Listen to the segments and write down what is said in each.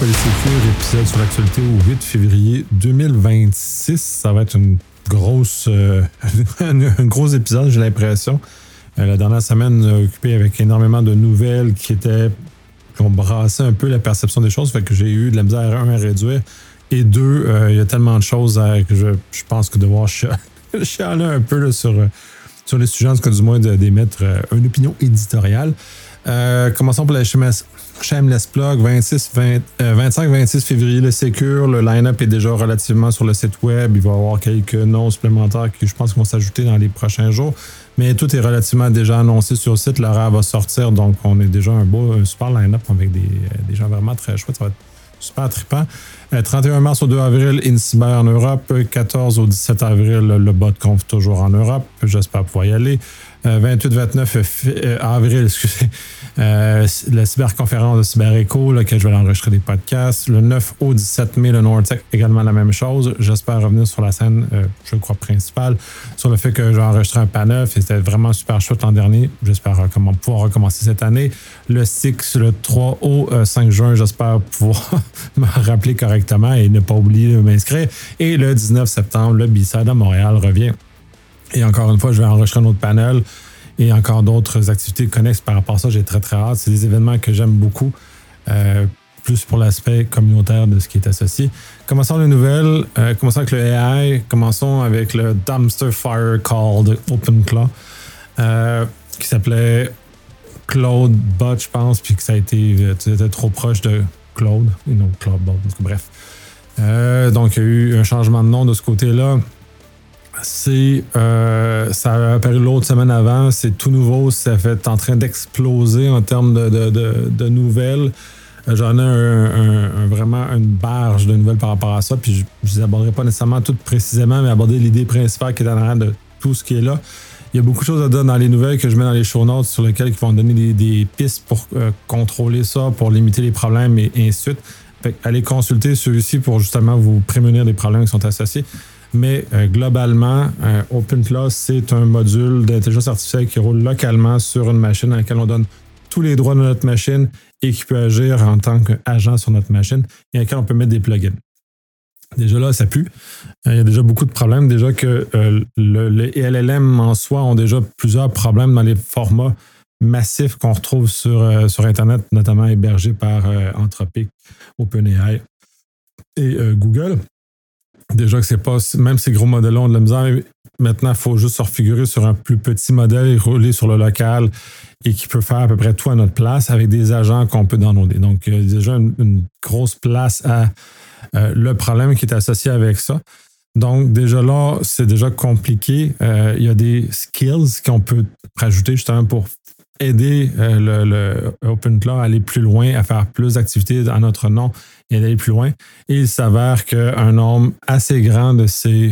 Polysécure, épisode sur l'actualité au 8 février 2026. Ça va être un gros épisode, j'ai l'impression. La dernière semaine, on a occupé avec énormément de nouvelles qui ont brassé un peu la perception des choses. Fait que j'ai eu de la misère, à réduire. Et deux, il y a tellement de choses que je pense que devoir chialer un peu là, sur les sujets, en tout cas du moins d'émettre une opinion éditoriale. Commençons pour la Shameless Plug, 25-26 février, le Secure. Le line-up est déjà relativement sur le site web. Il va y avoir quelques noms supplémentaires qui, je pense, vont s'ajouter dans les prochains jours. Mais tout est relativement déjà annoncé sur le site. L'horaire va sortir, donc on est déjà un super line-up avec des gens vraiment très chouettes. Ça va être super trippant. 31 mars au 2 avril, InCyber en Europe. 14 au 17 avril, le BotConf toujours en Europe. J'espère pouvoir y aller. 28-29 avril, excusez, la cyberconférence de CyberEcho, laquelle je vais enregistrer des podcasts. Le 9 au 17 mai, le Nordtech, également la même chose. J'espère revenir sur la scène, je crois, principale, sur le fait que j'ai enregistré un panel. C'était vraiment super chouette l'an dernier. J'espère pouvoir recommencer cette année. Le SIX, le 3 au 5 juin, j'espère pouvoir me rappeler correctement et ne pas oublier de m'inscrire. Et le 19 septembre, le B-Side à Montréal revient. Et encore une fois, je vais enregistrer un autre panel et encore d'autres activités connexes par rapport à ça. J'ai très, très hâte. C'est des événements que j'aime beaucoup, plus pour l'aspect communautaire de ce qui est associé. Commençons les nouvelles. Commençons avec le AI. Commençons avec le Dumpster Fire Call de OpenClaw, qui s'appelait Claude Bot, je pense, puis que ça a été trop proche de Claude, et non Claude Bot. Bref. Donc, il y a eu un changement de nom de ce côté-là. Ça a apparu l'autre semaine avant, c'est tout nouveau, ça fait en train d'exploser en termes de nouvelles. J'en ai vraiment une barge de nouvelles par rapport à ça, puis je ne les aborderai pas nécessairement toutes précisément, mais aborder l'idée principale qui est en arrière de tout ce qui est là. Il y a beaucoup de choses à dire dans les nouvelles que je mets dans les show notes sur lesquelles ils vont donner des pistes pour contrôler ça, pour limiter les problèmes et ainsi de suite. Fait, allez consulter celui-ci pour justement vous prémunir des problèmes qui sont associés. Mais globalement, OpenClaw, c'est un module d'intelligence artificielle qui roule localement sur une machine à laquelle on donne tous les droits de notre machine et qui peut agir en tant qu'agent sur notre machine et à laquelle on peut mettre des plugins. Déjà là, ça pue. Il y a déjà beaucoup de problèmes. Déjà que les LLM en soi ont déjà plusieurs problèmes dans les formats massifs qu'on retrouve sur Internet, notamment hébergés par Anthropic, OpenAI et Google. Déjà que c'est pas, même ces gros modèles-là ont de la misère. Maintenant, il faut juste se refigurer sur un plus petit modèle roulé sur le local et qui peut faire à peu près tout à notre place avec des agents qu'on peut downloader. Donc, il y a déjà une grosse place à le problème qui est associé avec ça. Donc, déjà là, c'est déjà compliqué. Il y a des skills qu'on peut rajouter justement pour aider le OpenClaw à aller plus loin, à faire plus d'activités en notre nom et d'aller plus loin. Et il s'avère qu'un nombre assez grand de ces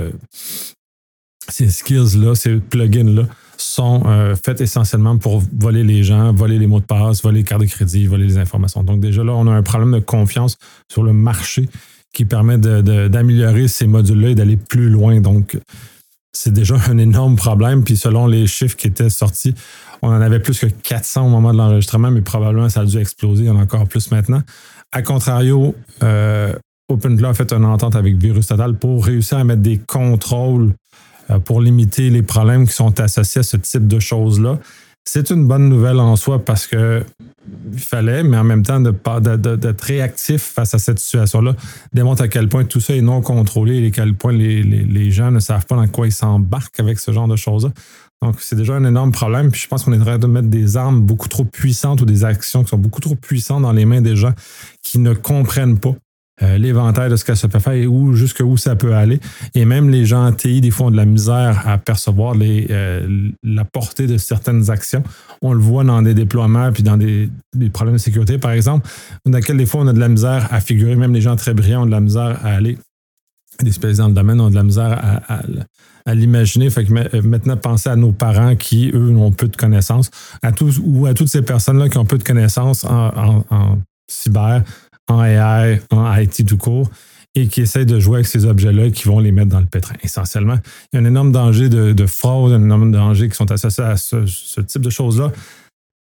skills-là, ces plugins-là, sont faits essentiellement pour voler les gens, voler les mots de passe, voler les cartes de crédit, voler les informations. Donc déjà là, on a un problème de confiance sur le marché qui permet d'améliorer ces modules-là et d'aller plus loin. Donc, c'est déjà un énorme problème. Puis selon les chiffres qui étaient sortis, on en avait plus que 400 au moment de l'enregistrement, mais probablement ça a dû exploser. Il y en a encore plus maintenant. À contrario, OpenClaw a fait une entente avec VirusTotal pour réussir à mettre des contrôles pour limiter les problèmes qui sont associés à ce type de choses-là. C'est une bonne nouvelle en soi parce que il fallait, mais en même temps d'être réactif face à cette situation-là, démontre à quel point tout ça est non contrôlé et à quel point les gens ne savent pas dans quoi ils s'embarquent avec ce genre de choses-là. Donc, c'est déjà un énorme problème. Puis je pense qu'on est en train de mettre des armes beaucoup trop puissantes ou des actions qui sont beaucoup trop puissantes dans les mains des gens qui ne comprennent pas l'éventail de ce que ça peut faire et jusqu'où ça peut aller. Et même les gens en TI, des fois, ont de la misère à percevoir la portée de certaines actions. On le voit dans des déploiements puis dans des problèmes de sécurité, par exemple, dans lesquels des fois, on a de la misère à figurer. Même les gens très brillants ont de la misère à aller. Des spécialistes dans le domaine ont de la misère à l'imaginer. Fait que maintenant, pensez à nos parents qui, eux, ont peu de connaissances, à toutes ces personnes-là qui ont peu de connaissances en cyber, en AI, en IT tout court, et qui essayent de jouer avec ces objets-là et qui vont les mettre dans le pétrin. Essentiellement, il y a un énorme danger de fraude, un énorme danger qui sont associés à ce type de choses-là.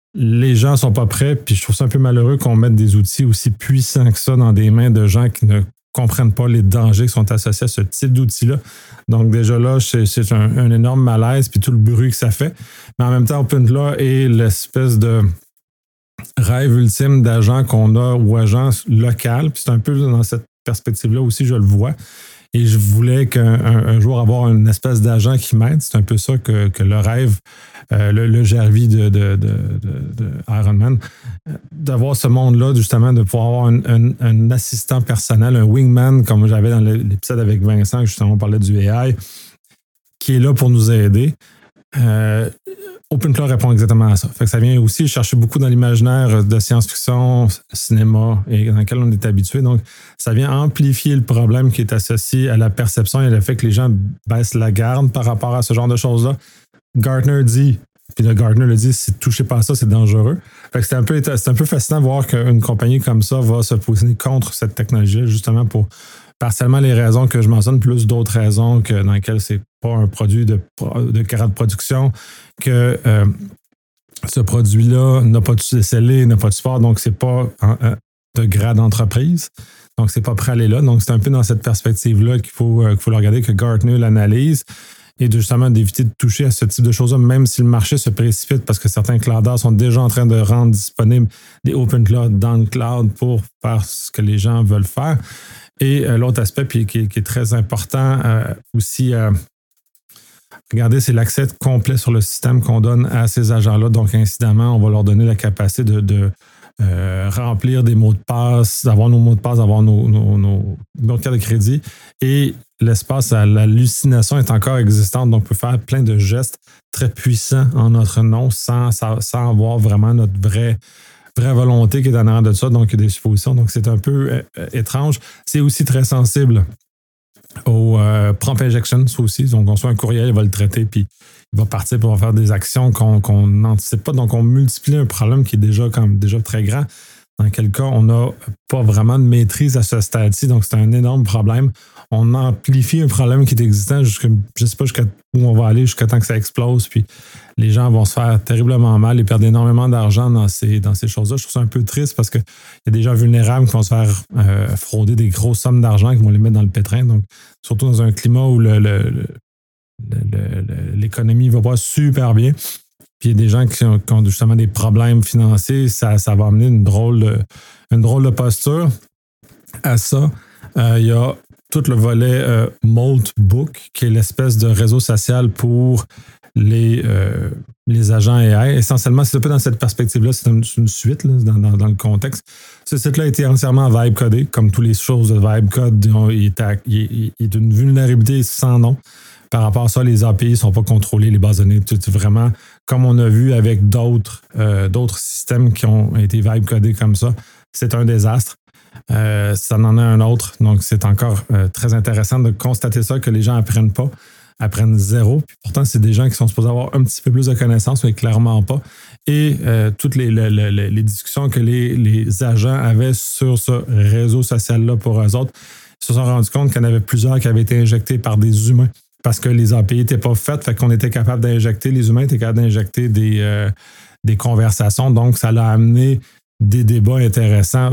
les gens sont pas prêts, puis je trouve ça un peu malheureux qu'on mette des outils aussi puissants que ça dans des mains de gens qui ne comprennent pas les dangers qui sont associés à ce type d'outils-là. Donc déjà là, c'est un énorme malaise, puis tout le bruit que ça fait. Mais en même temps, OpenClaw est l'espèce de rêve ultime d'agent qu'on a ou agent local. Puis c'est un peu dans cette perspective-là aussi, je le vois. Et je voulais qu'un jour avoir une espèce d'agent qui m'aide. C'est un peu ça que le rêve, le Gervie de Iron Man, d'avoir ce monde-là, justement, de pouvoir avoir un assistant personnel, un wingman, comme j'avais dans l'épisode avec Vincent, justement, on parlait du AI, qui est là pour nous aider. OpenClaw répond exactement à ça. Fait que ça vient aussi chercher beaucoup dans l'imaginaire de science-fiction, cinéma, et dans lequel on est habitué. Donc, ça vient amplifier le problème qui est associé à la perception et le fait que les gens baissent la garde par rapport à ce genre de choses-là. Gartner dit, puis le Gartner le dit, si touchez pas à ça, c'est dangereux. Fait que c'est un peu fascinant de voir qu'une compagnie comme ça va se positionner contre cette technologie-là, justement pour partiellement les raisons que je mentionne, plus d'autres raisons que dans lesquelles c'est pas un produit de grade de production, que ce produit-là n'a pas de CCLA, n'a pas de support, donc c'est pas de grade d'entreprise. Donc, c'est pas prêt à aller là. Donc, c'est un peu dans cette perspective-là qu'il faut le regarder, que Gartner l'analyse et justement d'éviter de toucher à ce type de choses-là, même si le marché se précipite parce que certains clouders sont déjà en train de rendre disponibles des OpenClaw dans le cloud pour faire ce que les gens veulent faire. Et l'autre aspect puis, qui est très important aussi, regardez, c'est l'accès complet sur le système qu'on donne à ces agents-là. Donc, incidemment, on va leur donner la capacité de remplir des mots de passe, d'avoir nos mots de passe, d'avoir nos cartes de crédit. Et l'espace à l'hallucination est encore existante. Donc, on peut faire plein de gestes très puissants en notre nom sans avoir vraiment notre vraie volonté qui est en arrière de ça, donc il y a des suppositions. Donc, c'est un peu étrange. C'est aussi très sensible au prompt injection, ça aussi. Donc, on reçoit un courriel, il va le traiter, puis il va partir pour faire des actions qu'on n'anticipe pas. Donc, on multiplie un problème qui est déjà très grand. Dans quel cas, on n'a pas vraiment de maîtrise à ce stade-ci. Donc, c'est un énorme problème. On amplifie un problème qui est existant je ne sais pas jusqu'à où on va aller, jusqu'à temps que ça explose. Puis les gens vont se faire terriblement mal et perdre énormément d'argent dans ces choses-là. Je trouve ça un peu triste parce qu'il y a des gens vulnérables qui vont se faire frauder des grosses sommes d'argent, qui vont les mettre dans le pétrin. Donc, surtout dans un climat où l'économie va pas super bien. Puis il y a des gens qui ont justement des problèmes financiers, ça va amener une drôle de posture à ça. Il y a tout le volet Moltbook, qui est l'espèce de réseau social pour les agents AI. Essentiellement, c'est un peu dans cette perspective-là, c'est une suite là, dans le contexte. Ce site-là a été entièrement vibe-codé, comme toutes les choses de vibe-code. Il est une vulnérabilité sans nom. Par rapport à ça, les API ne sont pas contrôlés, les bases de données. C'est vraiment comme on a vu avec d'autres systèmes qui ont été vibe-codés comme ça. C'est un désastre. Ça en a un autre. Donc, c'est encore très intéressant de constater ça, que les gens apprennent zéro. Puis pourtant, c'est des gens qui sont supposés avoir un petit peu plus de connaissances, mais clairement pas. Et toutes les discussions que les agents avaient sur ce réseau social-là pour eux autres, ils se sont rendus compte qu'il y en avait plusieurs qui avaient été injectés par des humains parce que les API n'étaient pas faites, fait qu'on était capable d'injecter, les humains étaient capables d'injecter des conversations. Donc, ça l'a amené des débats intéressants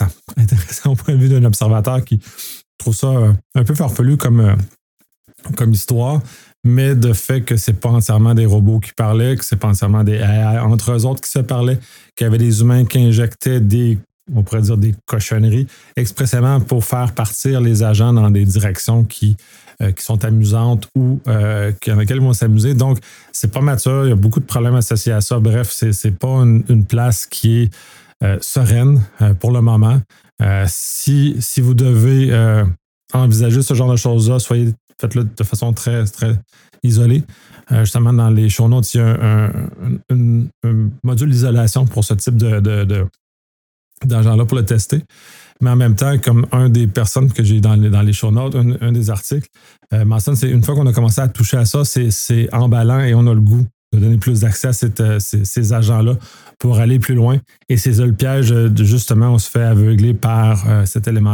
au point de vue d'un observateur qui trouve ça un peu farfelu comme histoire, mais de fait que c'est pas entièrement des robots qui parlaient, que c'est pas entièrement des AI entre eux autres qui se parlaient, qu'il y avait des humains qui injectaient on pourrait dire des cochonneries, expressément pour faire partir les agents dans des directions qui sont amusantes ou dans lesquelles ils vont s'amuser. Donc, c'est pas mature, il y a beaucoup de problèmes associés à ça. Bref, c'est pas une place qui est sereine pour le moment. Si vous devez envisager ce genre de choses-là, faites-le de façon très, très isolée. Justement, dans les show notes, il y a un module d'isolation pour ce type d'agent-là pour le tester. Mais en même temps, comme un des personnes que j'ai dans les show notes, un des articles, mentionne, c'est une fois qu'on a commencé à toucher à ça, c'est emballant et on a le goût de donner plus d'accès à ces agents-là pour aller plus loin. Et c'est ça le piège, justement, on se fait aveugler par cet élément-là.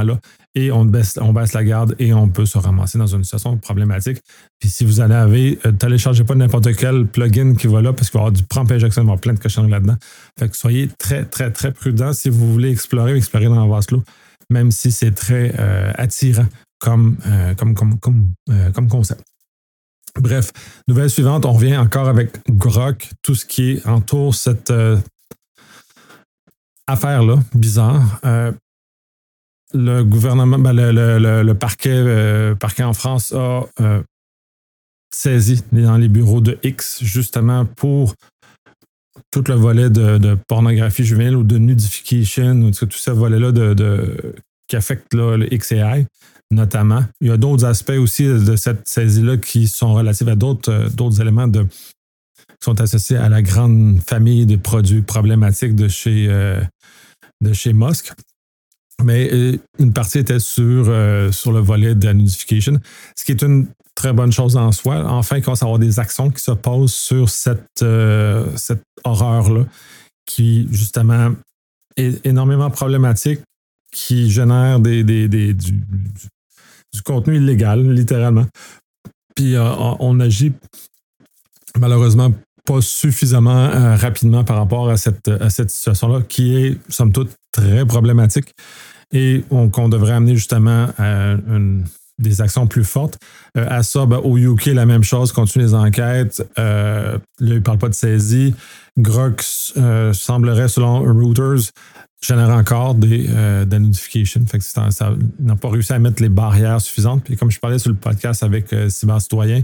et on baisse la garde et on peut se ramasser dans une situation problématique. Puis si vous allez téléchargez pas n'importe quel plugin qui va là parce qu'il va y avoir du prompt injection, il va y avoir plein de cochonneries là-dedans. Fait que soyez très, très, très prudents si vous voulez explorer dans Vaslo, même si c'est très attirant comme concept. Bref, nouvelle suivante, on revient encore avec Grok, tout ce qui entoure cette affaire-là, bizarre. Le gouvernement, le parquet en France a saisi dans les bureaux de X, justement pour tout le volet de pornographie juvénile ou de nudification, ou tout ce volet-là qui affecte là, le XAI, notamment. Il y a d'autres aspects aussi de cette saisie-là qui sont relatifs à d'autres éléments qui sont associés à la grande famille de produits problématiques de chez Musk. Mais une partie était sur le volet de la nudification, ce qui est une très bonne chose en soi. Enfin, il commence à avoir des actions qui se posent sur cette horreur-là, qui, justement, est énormément problématique, qui génère du contenu illégal, littéralement. Puis on agit malheureusement pas suffisamment rapidement par rapport à cette situation-là, qui est, somme toute, très problématique et qu'on devrait amener justement à des actions plus fortes. À ça, au UK, la même chose, continue les enquêtes. Là, il ne parle pas de saisie. Grok semblerait, selon Reuters, génère encore des notifications. Fait que ça n'a pas réussi à mettre les barrières suffisantes. Puis comme je parlais sur le podcast avec Cybercitoyen,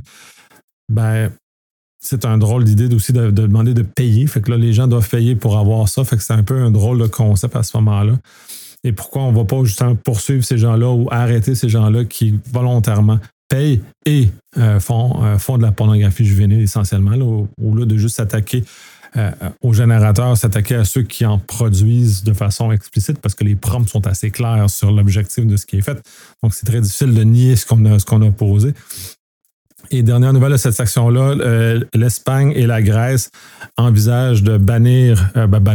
c'est un drôle d'idée aussi de demander de payer. Fait que là, les gens doivent payer pour avoir ça. Fait que c'est un peu un drôle de concept à ce moment-là. Et pourquoi on ne va pas justement poursuivre ces gens-là ou arrêter ces gens-là qui volontairement payent et font de la pornographie juvénile essentiellement, là, au lieu de juste s'attaquer aux générateurs, s'attaquer à ceux qui en produisent de façon explicite parce que les prompts sont assez clairs sur l'objectif de ce qui est fait. Donc, c'est très difficile de nier ce qu'on a posé. Et dernière nouvelle de cette section-là, l'Espagne et la Grèce envisagent de bannir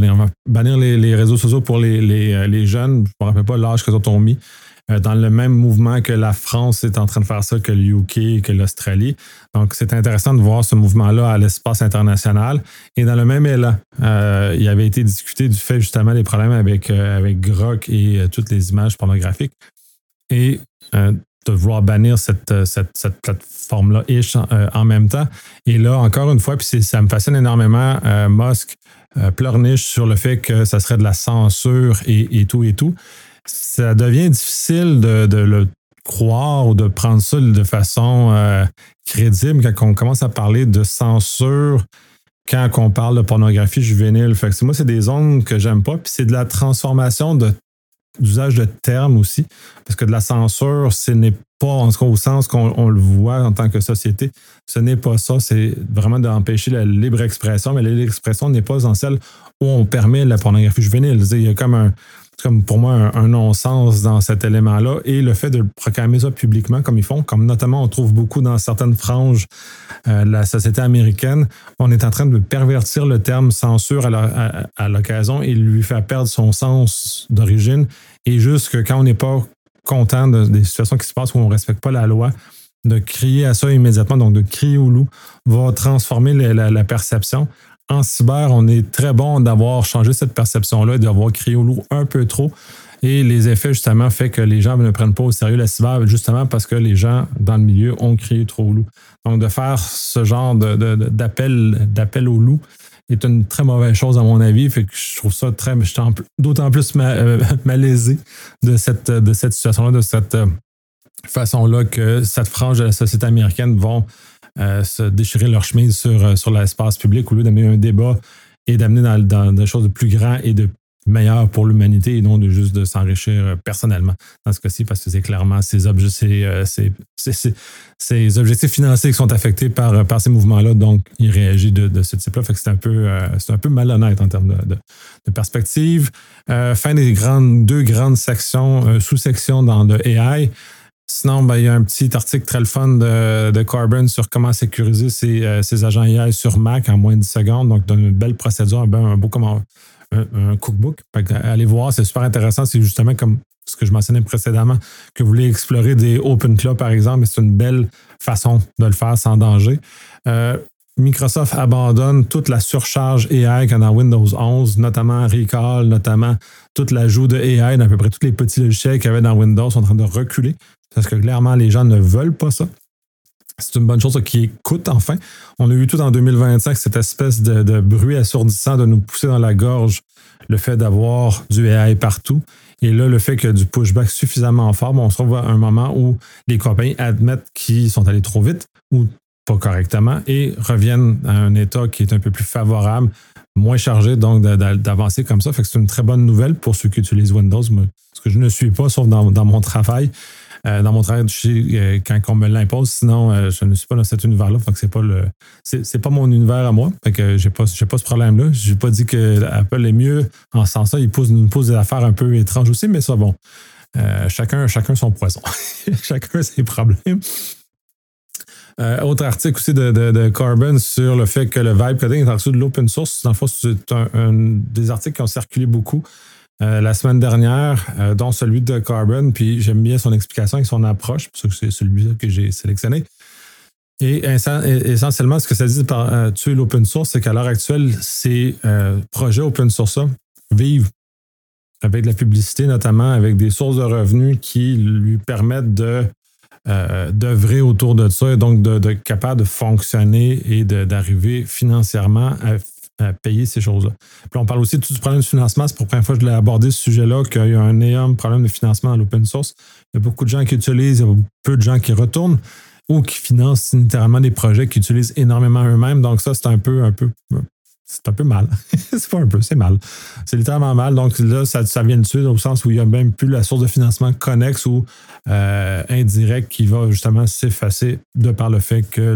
les réseaux sociaux pour les jeunes. Je ne me rappelle pas l'âge que les autres ont mis. Dans le même mouvement que la France est en train de faire ça, que le UK, que l'Australie. Donc, c'est intéressant de voir ce mouvement-là à l'espace international. Et dans le même élan, il avait été discuté du fait justement des problèmes avec Grok et toutes les images pornographiques. Et de vouloir bannir cette plateforme-là en même temps. Et là, encore une fois, puis ça me fascine énormément, Musk pleurniche sur le fait que ça serait de la censure et tout. Ça devient difficile de le croire ou de prendre ça de façon crédible quand on commence à parler de censure quand on parle de pornographie juvénile. Fait que moi, c'est des zones que j'aime pas, puis c'est de la transformation d'usage de termes aussi, parce que de la censure, ce n'est pas, en tout cas au sens qu'on le voit en tant que société, ce n'est pas ça, c'est vraiment d'empêcher la libre expression, mais la libre expression n'est pas en celle où on permet la pornographie juvénile. Il y a comme pour moi un non-sens dans cet élément-là, et le fait de proclamer ça publiquement comme ils font, comme notamment on trouve beaucoup dans certaines franges de la société américaine, on est en train de pervertir le terme censure à l'occasion et lui faire perdre son sens d'origine, et juste que quand on n'est pas content des situations qui se passent où on ne respecte pas la loi, de crier à ça immédiatement, donc de crier au loup, va transformer la perception. En cyber, on est très bon d'avoir changé cette perception-là, d'avoir crié au loup un peu trop. Et les effets, justement, fait que les gens ne prennent pas au sérieux la cyber, justement parce que les gens dans le milieu ont crié trop au loup. Donc, de faire ce genre d'appel au loup est une très mauvaise chose, à mon avis. Fait que je trouve ça je suis d'autant plus malaisé de cette situation-là, de cette façon-là que cette frange de la société américaine vont se déchirer leur chemise sur l'espace public au lieu d'amener un débat et d'amener dans des choses de plus grand et de meilleur pour l'humanité et non de juste de s'enrichir personnellement dans ce cas-ci, parce que c'est clairement ces objectifs financiers qui sont affectés par ces mouvements-là, donc il réagit de ce type-là. Fait que c'est un peu malhonnête en termes de perspective. Fin des deux grandes sections, sous-sections dans le AI. Sinon, il y a un petit article très le fun de Carbon sur comment sécuriser ses agents AI sur Mac en moins de 10 secondes. Donc, dans une belle procédure, un cookbook. Allez voir, c'est super intéressant. C'est justement comme ce que je mentionnais précédemment, que vous voulez explorer des OpenClaw, par exemple, c'est une belle façon de le faire sans danger. Microsoft abandonne toute la surcharge AI qu'il y a dans Windows 11, notamment Recall, notamment tout l'ajout de AI dans à peu près tous les petits logiciels qu'il y avait dans Windows sont en train de reculer, parce que clairement, les gens ne veulent pas ça. C'est une bonne chose qui coûte enfin. On a eu tout en 2025 cette espèce de bruit assourdissant de nous pousser dans la gorge le fait d'avoir du AI partout. Et là, le fait qu'il y a du pushback suffisamment fort, on se retrouve à un moment où les compagnies admettent qu'ils sont allés trop vite ou pas correctement et reviennent à un état qui est un peu plus favorable, moins chargé, donc d'avancer comme ça. Fait que c'est une très bonne nouvelle pour ceux qui utilisent Windows, ce que je ne suis pas, sauf dans mon travail. Dans mon travail, quand on me l'impose, sinon je ne suis pas dans cet univers-là. Fait que c'est pas mon univers à moi. Fait que j'ai pas ce problème-là. J'ai pas dit que Apple est mieux en ce sens-là. Ils nous posent des affaires un peu étranges aussi, mais ça, bon. Chacun son poison. Chacun ses problèmes. Autre article aussi de Carbon sur le fait que le vibe coding est en dessous de l'open source. Dans le fond, c'est des articles qui ont circulé beaucoup la semaine dernière, dont celui de Carbon, puis j'aime bien son explication et son approche, parce que c'est celui que j'ai sélectionné. Et essentiellement, ce que ça dit par tuer l'open source, c'est qu'à l'heure actuelle, ces projets open source vivent avec de la publicité, notamment avec des sources de revenus qui lui permettent d'œuvrer autour de ça et donc de capable de fonctionner et d'arriver financièrement à payer ces choses-là. Puis on parle aussi du problème de financement. C'est pour la première fois que je l'ai abordé ce sujet-là, qu'il y a un énorme problème de financement dans l'open source. Il y a beaucoup de gens qui utilisent, il y a peu de gens qui retournent ou qui financent littéralement des projets qui utilisent énormément eux-mêmes. Donc ça, c'est un peu mal. C'est pas un peu, c'est mal. C'est littéralement mal. Donc là, ça vient dessus au sens où il n'y a même plus la source de financement connexe ou indirect qui va justement s'effacer de par le fait que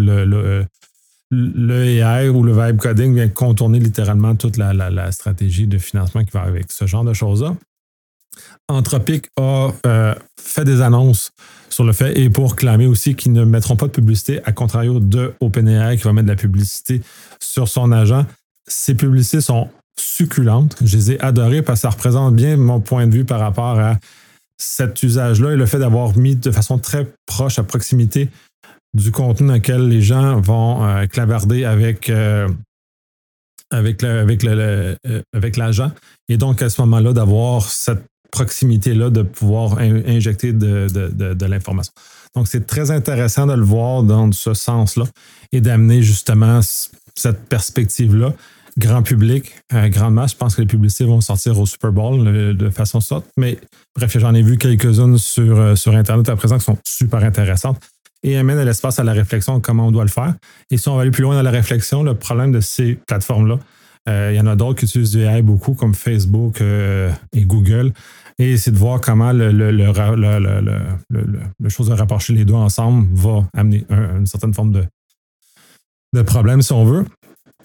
le AI ou le vibe coding vient contourner littéralement toute la stratégie de financement qui va avec ce genre de choses-là. Anthropic a fait des annonces sur le fait et pour clamer aussi qu'ils ne mettront pas de publicité, à contrario de OpenAI qui va mettre de la publicité sur son agent. Ces publicités sont succulentes. Je les ai adorées parce que ça représente bien mon point de vue par rapport à cet usage-là et le fait d'avoir mis de façon très proche, à proximité du contenu dans lequel les gens vont clavarder avec l'agent. Et donc, à ce moment-là, d'avoir cette proximité-là, de pouvoir injecter de l'information. Donc, c'est très intéressant de le voir dans ce sens-là et d'amener justement cette perspective-là. Grand public, grande masse. Je pense que les publicités vont sortir au Super Bowl de façon sorte. Mais bref, j'en ai vu quelques-unes sur Internet à présent qui sont super intéressantes et amènent de l'espace à la réflexion de comment on doit le faire. Et si on va aller plus loin dans la réflexion, le problème de ces plateformes-là, il y en a d'autres qui utilisent du AI beaucoup, comme Facebook et Google. Et c'est de voir comment le chose de rapprocher les deux ensemble va amener une certaine forme de problème, si on veut.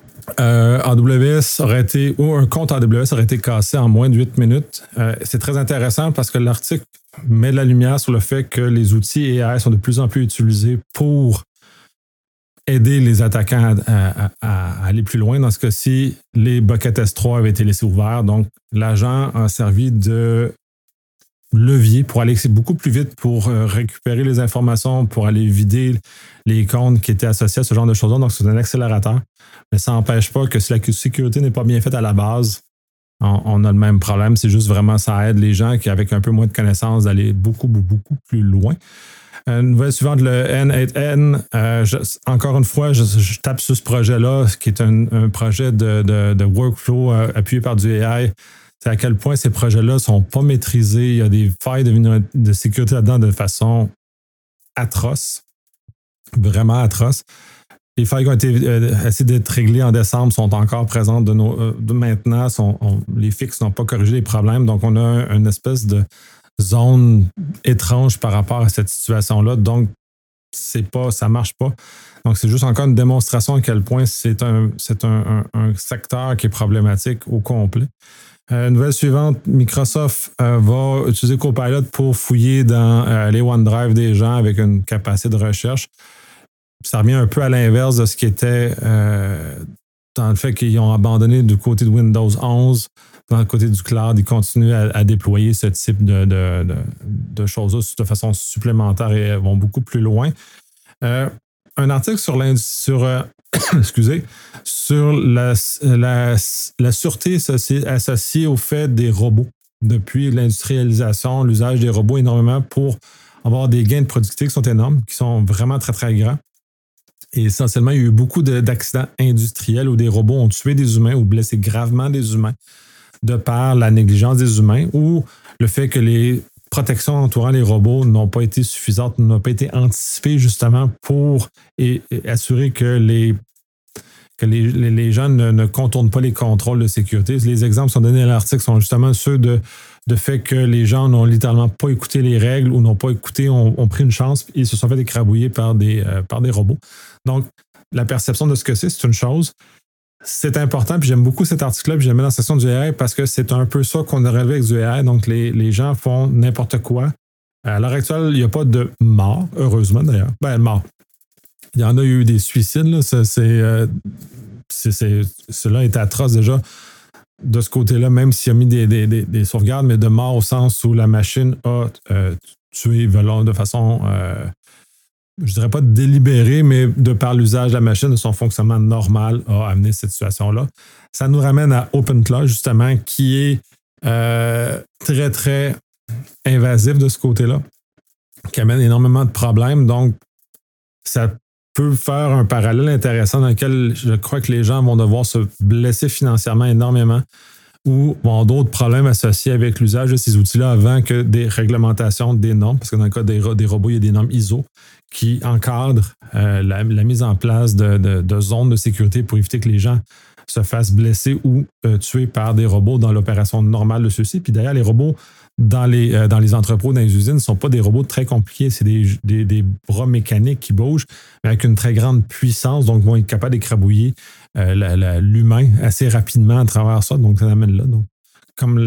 AWS aurait été, ou un compte AWS aurait été cassé en moins de 8 minutes. C'est très intéressant parce que l'article met de la lumière sur le fait que les outils AI sont de plus en plus utilisés pour aider les attaquants à aller plus loin. Dans ce cas-ci, les buckets S3 avaient été laissés ouverts, donc l'agent a servi de levier pour aller beaucoup plus vite pour récupérer les informations, pour aller vider les comptes qui étaient associés à ce genre de choses-là. Donc, c'est un accélérateur. Mais ça n'empêche pas que si la sécurité n'est pas bien faite à la base, on a le même problème. C'est juste vraiment, ça aide les gens qui, avec un peu moins de connaissances, d'aller beaucoup plus loin. Nouvelle suivante, le N8N. Encore une fois, je tape sur ce projet-là, qui est un projet de workflow appuyé par du AI. C'est à quel point ces projets-là ne sont pas maîtrisés. Il y a des failles de sécurité là-dedans de façon atroce. Vraiment atroce. Les failles qui ont été essayées d'être réglées en décembre sont encore présentes de maintenant. Les fixes n'ont pas corrigé les problèmes. Donc, on a une espèce de zone étrange par rapport à cette situation-là. Donc, ça ne marche pas. Donc, c'est juste encore une démonstration à quel point c'est un secteur qui est problématique au complet. Nouvelle suivante, Microsoft va utiliser Copilot pour fouiller dans les OneDrive des gens avec une capacité de recherche. Ça revient un peu à l'inverse de ce qui était dans le fait qu'ils ont abandonné du côté de Windows 11 dans le côté du cloud, ils continuent à déployer ce type de choses-là de façon supplémentaire et vont beaucoup plus loin. Un article excusez, sur la sûreté associée au fait des robots. Depuis l'industrialisation, l'usage des robots énormément pour avoir des gains de productivité qui sont énormes, qui sont vraiment très, très grands. Et essentiellement, il y a eu beaucoup d'accidents industriels où des robots ont tué des humains ou blessé gravement des humains de par la négligence des humains ou le fait que les protections entourant les robots n'ont pas été suffisantes, n'ont pas été anticipées justement pour assurer que les gens ne contournent pas les contrôles de sécurité. Les exemples qui sont donnés dans l'article sont justement ceux de fait que les gens n'ont littéralement pas écouté les règles ou n'ont pas écouté, ont pris une chance et se sont fait écrabouiller par des robots. Donc, la perception de ce que c'est une chose. C'est important, puis j'aime beaucoup cet article-là, puis je le mets dans la section du AI parce que c'est un peu ça qu'on a relevé avec du AI. Donc, les gens font n'importe quoi. À l'heure actuelle, il n'y a pas de mort, heureusement d'ailleurs. Mort. Il y en a eu des suicides, là. Cela est atroce déjà de ce côté-là, même s'il y a mis des sauvegardes, mais de mort au sens où la machine a tué de façon, je dirais pas délibérée, mais de par l'usage de la machine, de son fonctionnement normal, a amené cette situation-là. Ça nous ramène à OpenClaw, justement, qui est très, très invasif de ce côté-là, qui amène énormément de problèmes. Donc, ça peut faire un parallèle intéressant dans lequel je crois que les gens vont devoir se blesser financièrement énormément ou vont avoir d'autres problèmes associés avec l'usage de ces outils-là avant que des réglementations, des normes, parce que dans le cas des robots, il y a des normes ISO qui encadrent la mise en place de zones de sécurité pour éviter que les gens se fassent blesser ou tuer par des robots dans l'opération normale de ceux-ci. Puis d'ailleurs, les robots dans les entrepôts, dans les usines, ne sont pas des robots très compliqués. C'est des bras mécaniques qui bougent, mais avec une très grande puissance, donc vont être capables d'écrabouiller l'humain assez rapidement à travers ça. Donc, ça amène là. Donc, comme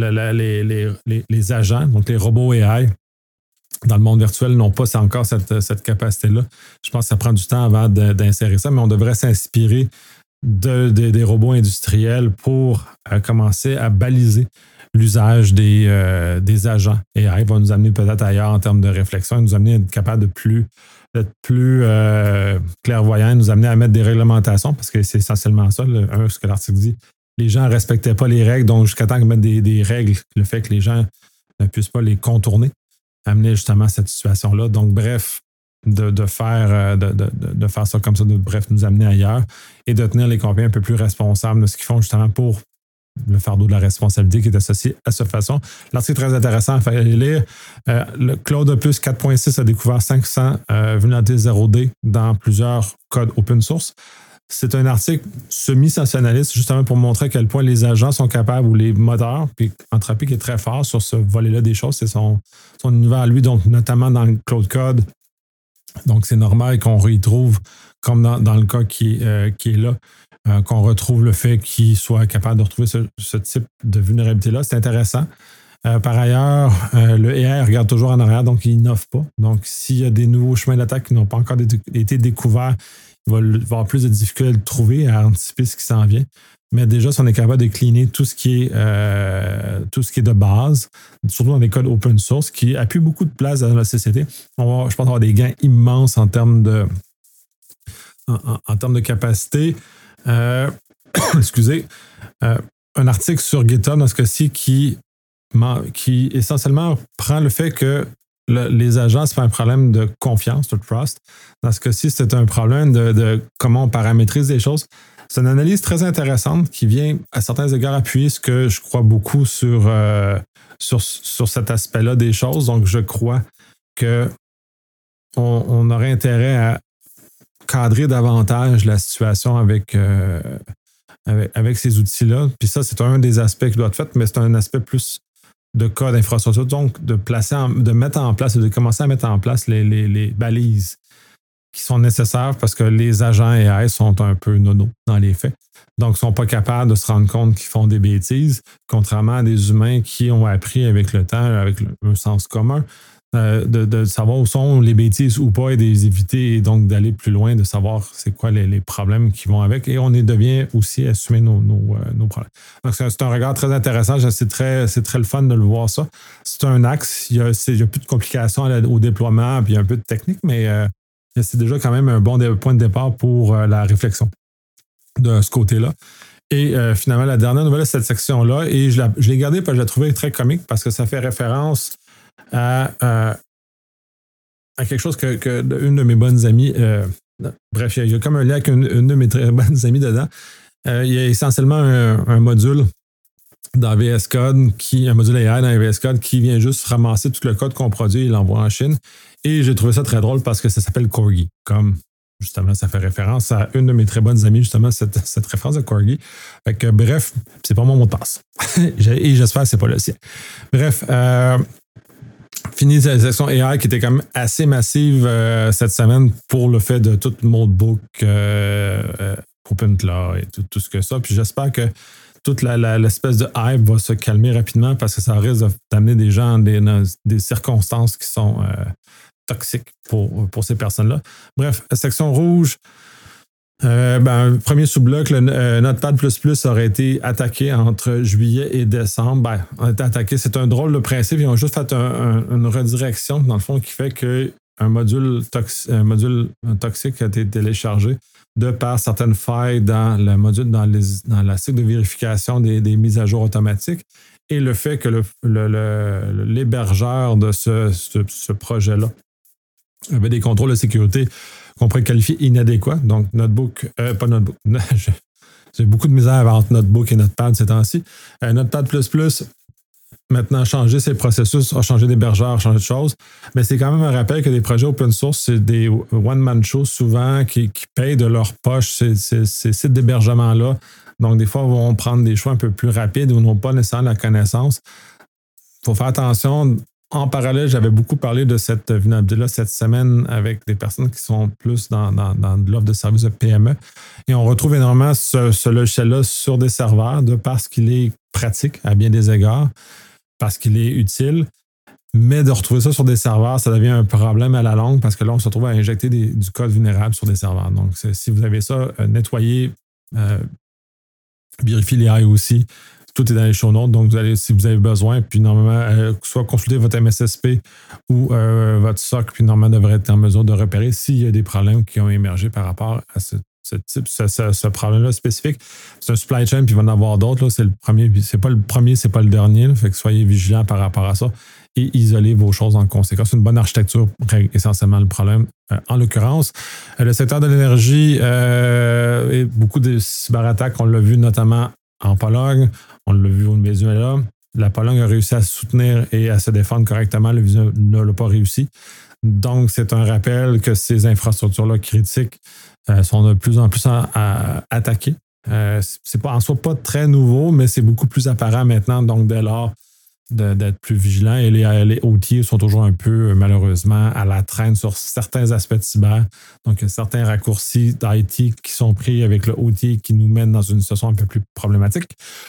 les agents, donc les robots AI, dans le monde virtuel, n'ont pas encore cette capacité-là. Je pense que ça prend du temps avant d'insérer ça, mais on devrait s'inspirer des robots industriels pour commencer à baliser l'usage des agents AI va nous amener peut-être ailleurs en termes de réflexion, nous amener à être capable d'être plus clairvoyant, nous amener à mettre des réglementations, parce que c'est essentiellement ça, ce que l'article dit. Les gens ne respectaient pas les règles, donc jusqu'à temps qu'ils mettent des règles, le fait que les gens ne puissent pas les contourner, amener justement à cette situation-là. Donc, bref, de faire ça comme ça, nous amener ailleurs et de tenir les compagnies un peu plus responsables de ce qu'ils font justement pour le fardeau de la responsabilité qui est associé à cette façon. L'article est très intéressant à faire lire. Le Cloud Opus 4.6 a découvert 500 vulnérabilités 0D dans plusieurs codes open source. C'est un article semi-sensationnaliste justement pour montrer à quel point les agents sont capables ou les moteurs, puis Anthropic est très fort sur ce volet-là des choses, c'est son univers à lui, donc notamment dans le Cloud Code. Donc c'est normal qu'on retrouve, comme dans le cas qui est là, qu'on retrouve le fait qu'il soit capable de retrouver ce type de vulnérabilité-là. C'est intéressant. Par ailleurs, le AI regarde toujours en arrière, donc il n'innove pas. Donc, s'il y a des nouveaux chemins d'attaque qui n'ont pas encore été découverts, il va avoir plus de difficultés à le trouver, à anticiper ce qui s'en vient. Mais déjà, si on est capable de cleaner tout ce qui est de base, surtout dans les codes open source, qui appuient beaucoup de place dans la société, je pense avoir des gains immenses en termes de capacité. Excusez, un article sur GitHub dans ce cas-ci qui essentiellement prend le fait que les agents, c'est pas un problème de confiance, de trust. Dans ce cas-ci, c'est un problème de comment on paramétrise les choses. C'est une analyse très intéressante qui vient à certains égards appuyer ce que je crois beaucoup sur cet aspect-là des choses. Donc, je crois qu'on aurait intérêt à cadrer davantage la situation avec ces outils-là. Puis ça, c'est un des aspects qui doit être fait, mais c'est un aspect plus de code infrastructure. Donc, de mettre en place, de commencer à mettre en place les balises qui sont nécessaires parce que les agents AI sont un peu nono dans les faits. Donc, ils ne sont pas capables de se rendre compte qu'ils font des bêtises, contrairement à des humains qui ont appris avec le temps, avec un sens commun, de savoir où sont les bêtises ou pas et de les éviter et donc d'aller plus loin, de savoir c'est quoi les problèmes qui vont avec. Et on devient aussi assumer nos problèmes. Donc, c'est un regard très intéressant. C'est très le fun de le voir ça. C'est un axe. Il y a plus de complications au déploiement, puis il y a un peu de technique, mais c'est déjà quand même un bon point de départ pour la réflexion de ce côté-là. Et finalement, la dernière nouvelle de cette section-là, et je l'ai gardée parce que je la trouvais très comique parce que ça fait référence à quelque chose que une de mes bonnes amies, bref, il y a comme un lien avec une de mes très bonnes amies dedans. Il y a essentiellement un module dans VS Code, un module AI dans VS Code qui vient juste ramasser tout le code qu'on produit et l'envoie en Chine. Et j'ai trouvé ça très drôle parce que ça s'appelle Corgi, comme justement, ça fait référence à une de mes très bonnes amies, justement, cette référence de Corgi. Fait que, bref, c'est pas mon mot de passe. Et j'espère que c'est pas le sien. Bref, fini la section AI qui était quand même assez massive cette semaine pour le fait de tout Notebook, OpenClaw et tout ce que ça. Puis j'espère que toute l'espèce de hype va se calmer rapidement parce que ça risque d'amener des gens dans des circonstances qui sont toxiques pour ces personnes-là. Bref, section rouge. Premier sous-bloc, le Notepad++ aurait été attaqué entre juillet et décembre. On a été attaqué. C'est un drôle de principe. Ils ont juste fait une redirection, dans le fond, qui fait qu'un module toxique a été téléchargé de par certaines failles dans le module, dans la cycle de vérification des mises à jour automatiques. Et le fait que l'hébergeur de ce projet-là avait des contrôles de sécurité qu'on pourrait qualifier inadéquats. Donc, pas Notebook. J'ai beaucoup de misère entre Notebook et Notepad ces temps-ci. Notepad++, maintenant, a changé ses processus, a changé d'hébergeur, a changé de choses. Mais c'est quand même un rappel que des projets open source, c'est des one-man shows souvent qui payent de leur poche ces sites d'hébergement-là. Donc, des fois, ils vont prendre des choix un peu plus rapides ou n'ont pas nécessairement la connaissance. Il faut faire attention. En parallèle, j'avais beaucoup parlé de cette vulnérabilité-là cette semaine avec des personnes qui sont plus dans l'offre de services de PME. Et on retrouve énormément ce logiciel-là sur des serveurs parce qu'il est pratique à bien des égards, parce qu'il est utile. Mais de retrouver ça sur des serveurs, ça devient un problème à la longue parce que là, on se retrouve à injecter du code vulnérable sur des serveurs. Donc, si vous avez ça, nettoyez, vérifiez les AI aussi. Tout est dans les show notes, donc si vous avez besoin, puis normalement, soit consulter votre MSSP ou votre SOC, puis normalement, devrait être en mesure de repérer s'il y a des problèmes qui ont émergé par rapport à ce problème-là spécifique. C'est un supply chain, puis il va en avoir d'autres. Là. C'est le premier, c'est pas le dernier. Là, fait que soyez vigilants par rapport à ça et isolez vos choses en conséquence. C'est une bonne architecture règle essentiellement le problème. En l'occurrence, le secteur de l'énergie et beaucoup de cyberattaques, on l'a vu notamment en Pologne, on l'a vu au Venezuela. La Pologne a réussi à se soutenir et à se défendre correctement. Le Venezuela ne l'a pas réussi. Donc, c'est un rappel que ces infrastructures-là critiques sont de plus en plus attaquées. C'est pas en soi pas très nouveau, mais c'est beaucoup plus apparent maintenant. Donc, dès lors, d'être plus vigilant. Et les OT sont toujours un peu, malheureusement, à la traîne sur certains aspects de cyber. Donc, il y a certains raccourcis d'IT qui sont pris avec le OT qui nous mènent dans une situation un peu plus problématique.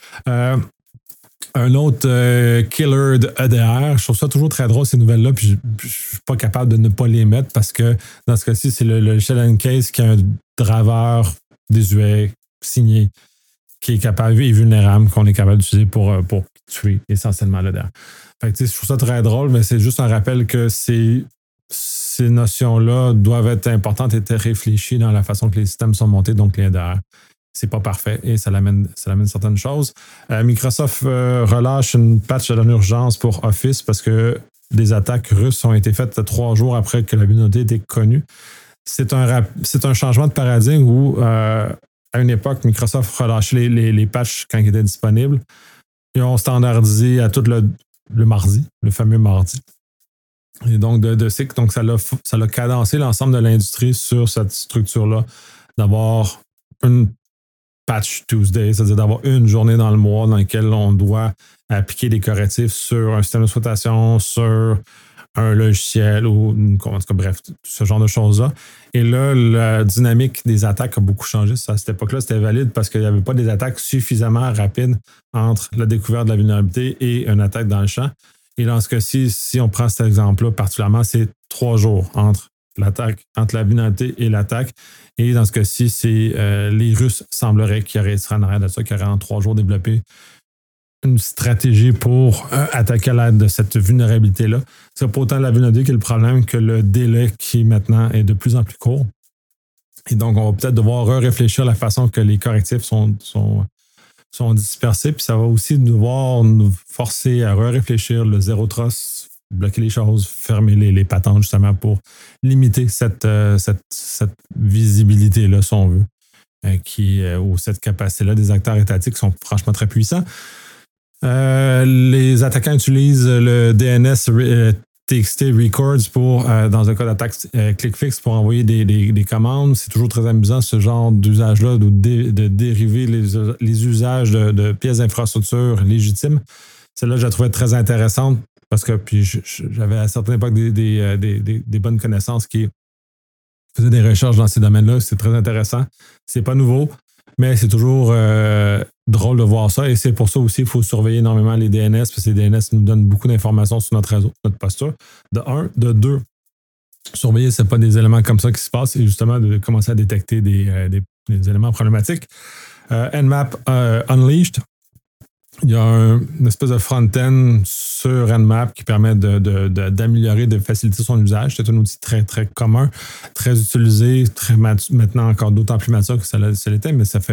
Un autre killer de EDR, je trouve ça toujours très drôle, ces nouvelles-là, puis je ne suis pas capable de ne pas les mettre parce que dans ce cas-ci, c'est le Shell and Case qui a un driver désuet signé qui est capable et vulnérable, qu'on est capable d'utiliser pour tuer essentiellement l'EDR. Fait que, je trouve ça très drôle, mais c'est juste un rappel que ces notions-là doivent être importantes et être réfléchies dans la façon que les systèmes sont montés, donc les EDR. C'est pas parfait et ça l'amène certaines choses. Microsoft relâche une patch de l'urgence pour Office parce que des attaques russes ont été faites 3 jours après que la vulnérabilité était connue. C'est un changement de paradigme où, à une époque, Microsoft relâchait les patchs quand ils étaient disponibles. Ils ont standardisé à tout le mardi, le fameux mardi. Et donc, donc ça l'a cadencé l'ensemble de l'industrie sur cette structure-là, d'avoir une Patch Tuesday, c'est-à-dire d'avoir une journée dans le mois dans laquelle on doit appliquer des correctifs sur un système d'exploitation, sur un logiciel ou bref, ce genre de choses-là. Et là, la dynamique des attaques a beaucoup changé. À cette époque-là, c'était valide parce qu'il n'y avait pas des attaques suffisamment rapides entre la découverte de la vulnérabilité et une attaque dans le champ. Et dans ce cas-ci, si on prend cet exemple-là, particulièrement, c'est 3 jours entre la vulnérabilité et l'attaque. Et dans ce cas-ci, c'est les Russes sembleraient qu'ils seraient en arrière de ça, qu'ils auraient en 3 jours développé une stratégie pour attaquer à l'aide de cette vulnérabilité-là. C'est pas autant la vulnérabilité qui est le problème que le délai qui maintenant est de plus en plus court. Et donc, on va peut-être devoir réfléchir à la façon que les correctifs sont dispersés. Puis ça va aussi devoir nous forcer à réfléchir le zéro trust, bloquer les choses, fermer les patentes justement pour limiter cette visibilité-là, si on veut, ou cette capacité-là des acteurs étatiques qui sont franchement très puissants. Les attaquants utilisent le DNS TXT Records pour, dans un cas d'attaque ClickFix, pour envoyer des commandes. C'est toujours très amusant ce genre d'usage-là, de dériver les usages de pièces d'infrastructure légitimes. Celle-là, je la trouvais très intéressante parce que puis j'avais à certaines époques des bonnes connaissances qui faisaient des recherches dans ces domaines-là. C'est très intéressant. C'est pas nouveau, mais c'est toujours drôle de voir ça. Et c'est pour ça aussi qu'il faut surveiller énormément les DNS, parce que les DNS nous donnent beaucoup d'informations sur notre réseau, notre posture. De un. De deux, surveiller, c'est pas des éléments comme ça qui se passent, c'est justement de commencer à détecter des éléments problématiques. Nmap Unleashed, il y a une espèce de front-end sur Nmap qui permet d'améliorer, de faciliter son usage. C'est un outil très, très commun, très utilisé, maintenant encore d'autant plus mature que ça l'était, mais c'est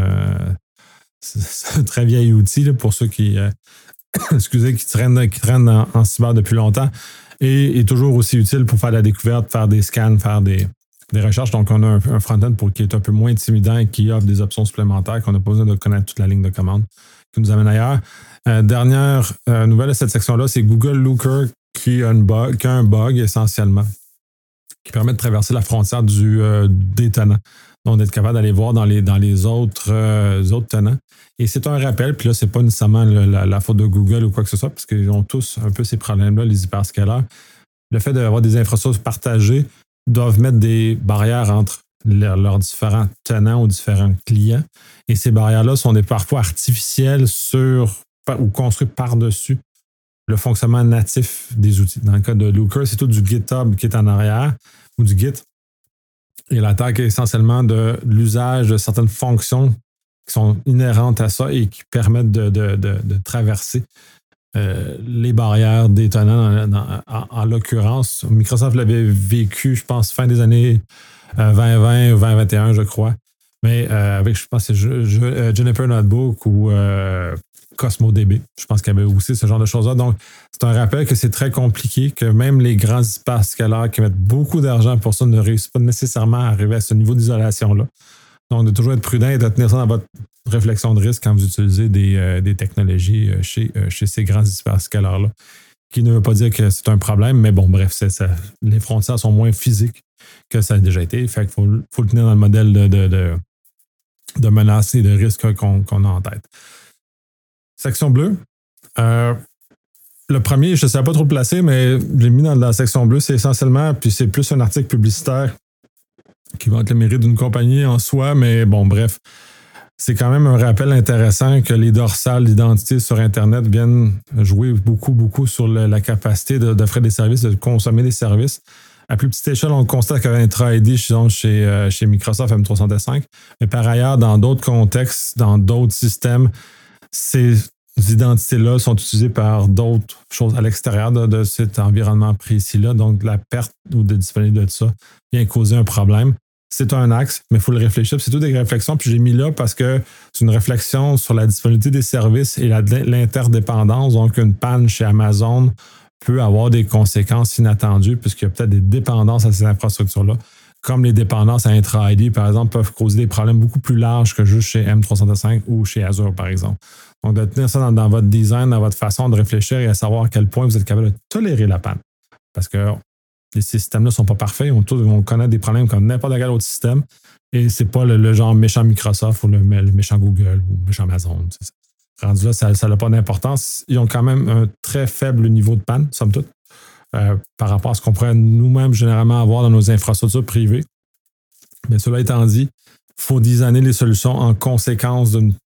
un très vieil outil là, pour ceux qui traînent en cyber depuis longtemps et est toujours aussi utile pour faire de la découverte, faire des scans, faire des recherches. Donc, on a un front-end qui est un peu moins intimidant et qui offre des options supplémentaires qu'on n'a pas besoin de connaître toute la ligne de commande qui nous amène ailleurs. Dernière nouvelle de cette section-là, c'est Google Looker qui a un bug essentiellement qui permet de traverser la frontière des tenants. Donc, d'être capable d'aller voir dans les autres tenants. Et c'est un rappel, puis là, c'est pas nécessairement la faute de Google ou quoi que ce soit, parce qu'ils ont tous un peu ces problèmes-là, les hyperscalers. Le fait d'avoir des infrastructures partagées doivent mettre des barrières entre leurs différents tenants ou différents clients. Et ces barrières-là sont parfois artificielles ou construites par-dessus le fonctionnement natif des outils. Dans le cas de Looker, c'est tout du GitHub qui est en arrière ou du Git. Et l'attaque est essentiellement de l'usage de certaines fonctions qui sont inhérentes à ça et qui permettent de traverser les barrières des tenants. En l'occurrence, Microsoft l'avait vécu, je pense, fin des années 2020 ou 2021, je crois. Mais avec, je pense, c'est Juniper Notebook ou CosmoDB. Je pense qu'il y avait aussi ce genre de choses-là. Donc, c'est un rappel que c'est très compliqué, que même les grands hyperscalers qui mettent beaucoup d'argent pour ça ne réussissent pas nécessairement à arriver à ce niveau d'isolation-là. Donc, de toujours être prudent et de tenir ça dans votre réflexion de risque quand vous utilisez des technologies chez ces grands hyperscalers-là. Qui ne veut pas dire que c'est un problème, mais bon, bref, les frontières sont moins physiques que ça a déjà été. Fait qu'il faut le tenir dans le modèle de menaces et de risques qu'on a en tête. Section bleue. Le premier, je ne savais pas trop le placer, mais je l'ai mis dans la section bleue. C'est essentiellement, puis c'est plus un article publicitaire qui va être le mérite d'une compagnie en soi, mais bon, bref. C'est quand même un rappel intéressant que les dorsales d'identité sur Internet viennent jouer beaucoup, beaucoup sur la capacité d'offrir des services, de consommer des services. À plus petite échelle, on constate qu'il y a un Intra-ID chez Microsoft M365, mais par ailleurs, dans d'autres contextes, dans d'autres systèmes, ces identités-là sont utilisées par d'autres choses à l'extérieur de cet environnement précis-là. Donc, la perte ou de disponibilité de ça vient causer un problème. C'est un axe, mais il faut le réfléchir. C'est toutes des réflexions, puis j'ai mis là parce que c'est une réflexion sur la disponibilité des services et l'interdépendance. Donc, une panne chez Amazon peut avoir des conséquences inattendues puisqu'il y a peut-être des dépendances à ces infrastructures-là, comme les dépendances à Intra-ID, par exemple, peuvent causer des problèmes beaucoup plus larges que juste chez M365 ou chez Azure, par exemple. Donc, de tenir ça dans votre design, dans votre façon de réfléchir et à savoir à quel point vous êtes capable de tolérer la panne. Parce que ces systèmes-là ne sont pas parfaits. On connaît des problèmes comme n'importe quel autre système. Et ce n'est pas le genre méchant Microsoft ou le méchant Google ou le méchant Amazon. Rendu là, ça n'a pas d'importance. Ils ont quand même un très faible niveau de panne, somme toute, par rapport à ce qu'on pourrait nous-mêmes généralement avoir dans nos infrastructures privées. Mais cela étant dit, il faut designer les solutions en conséquence d'une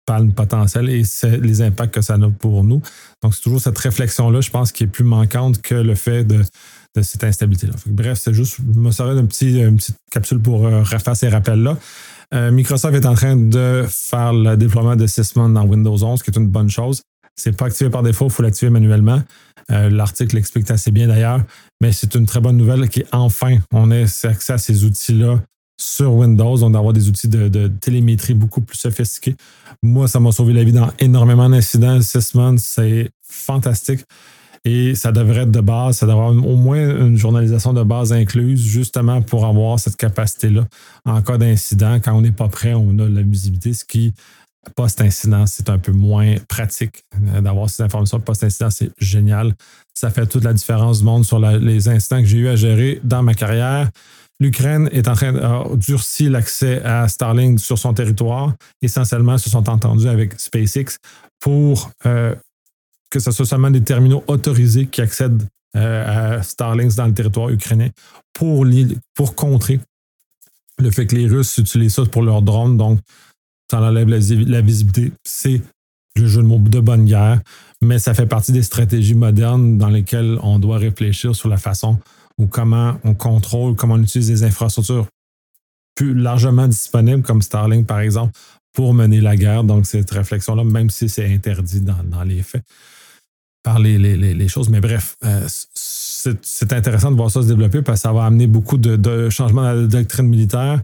panne potentielle et c'est les impacts que ça a pour nous. Donc, c'est toujours cette réflexion-là, je pense, qui est plus manquante que le fait de cette instabilité-là. Bref, c'est juste, je me servais une petite capsule pour refaire ces rappels-là. Microsoft est en train de faire le déploiement de Sysmon dans Windows 11, ce qui est une bonne chose. C'est pas activé par défaut, il faut l'activer manuellement. L'article l'explique assez bien d'ailleurs, mais c'est une très bonne nouvelle qu'enfin, on ait accès à ces outils-là sur Windows, donc d'avoir des outils de télémétrie beaucoup plus sophistiqués. Moi, ça m'a sauvé la vie dans énormément d'incidents. Sysmon, c'est fantastique. Et ça devrait être de base, ça devrait avoir au moins une journalisation de base incluse, justement pour avoir cette capacité-là. En cas d'incident, quand on n'est pas prêt, on a la visibilité, ce qui, post-incident, c'est un peu moins pratique d'avoir ces informations. Post-incident, c'est génial. Ça fait toute la différence du monde sur les incidents que j'ai eu à gérer dans ma carrière. L'Ukraine est en train de durcir l'accès à Starlink sur son territoire. Essentiellement, ils se sont entendus avec SpaceX pour que ce soit seulement des terminaux autorisés qui accèdent à Starlink dans le territoire ukrainien pour contrer le fait que les Russes utilisent ça pour leurs drones. Donc, ça enlève la visibilité. C'est le jeu de mots de bonne guerre, mais ça fait partie des stratégies modernes dans lesquelles on doit réfléchir sur la façon ou comment on contrôle, comment on utilise des infrastructures plus largement disponibles, comme Starlink par exemple, pour mener la guerre. Donc, cette réflexion-là, même si c'est interdit dans les faits, par les choses. Mais bref, c'est intéressant de voir ça se développer parce que ça va amener beaucoup de changements dans la doctrine militaire.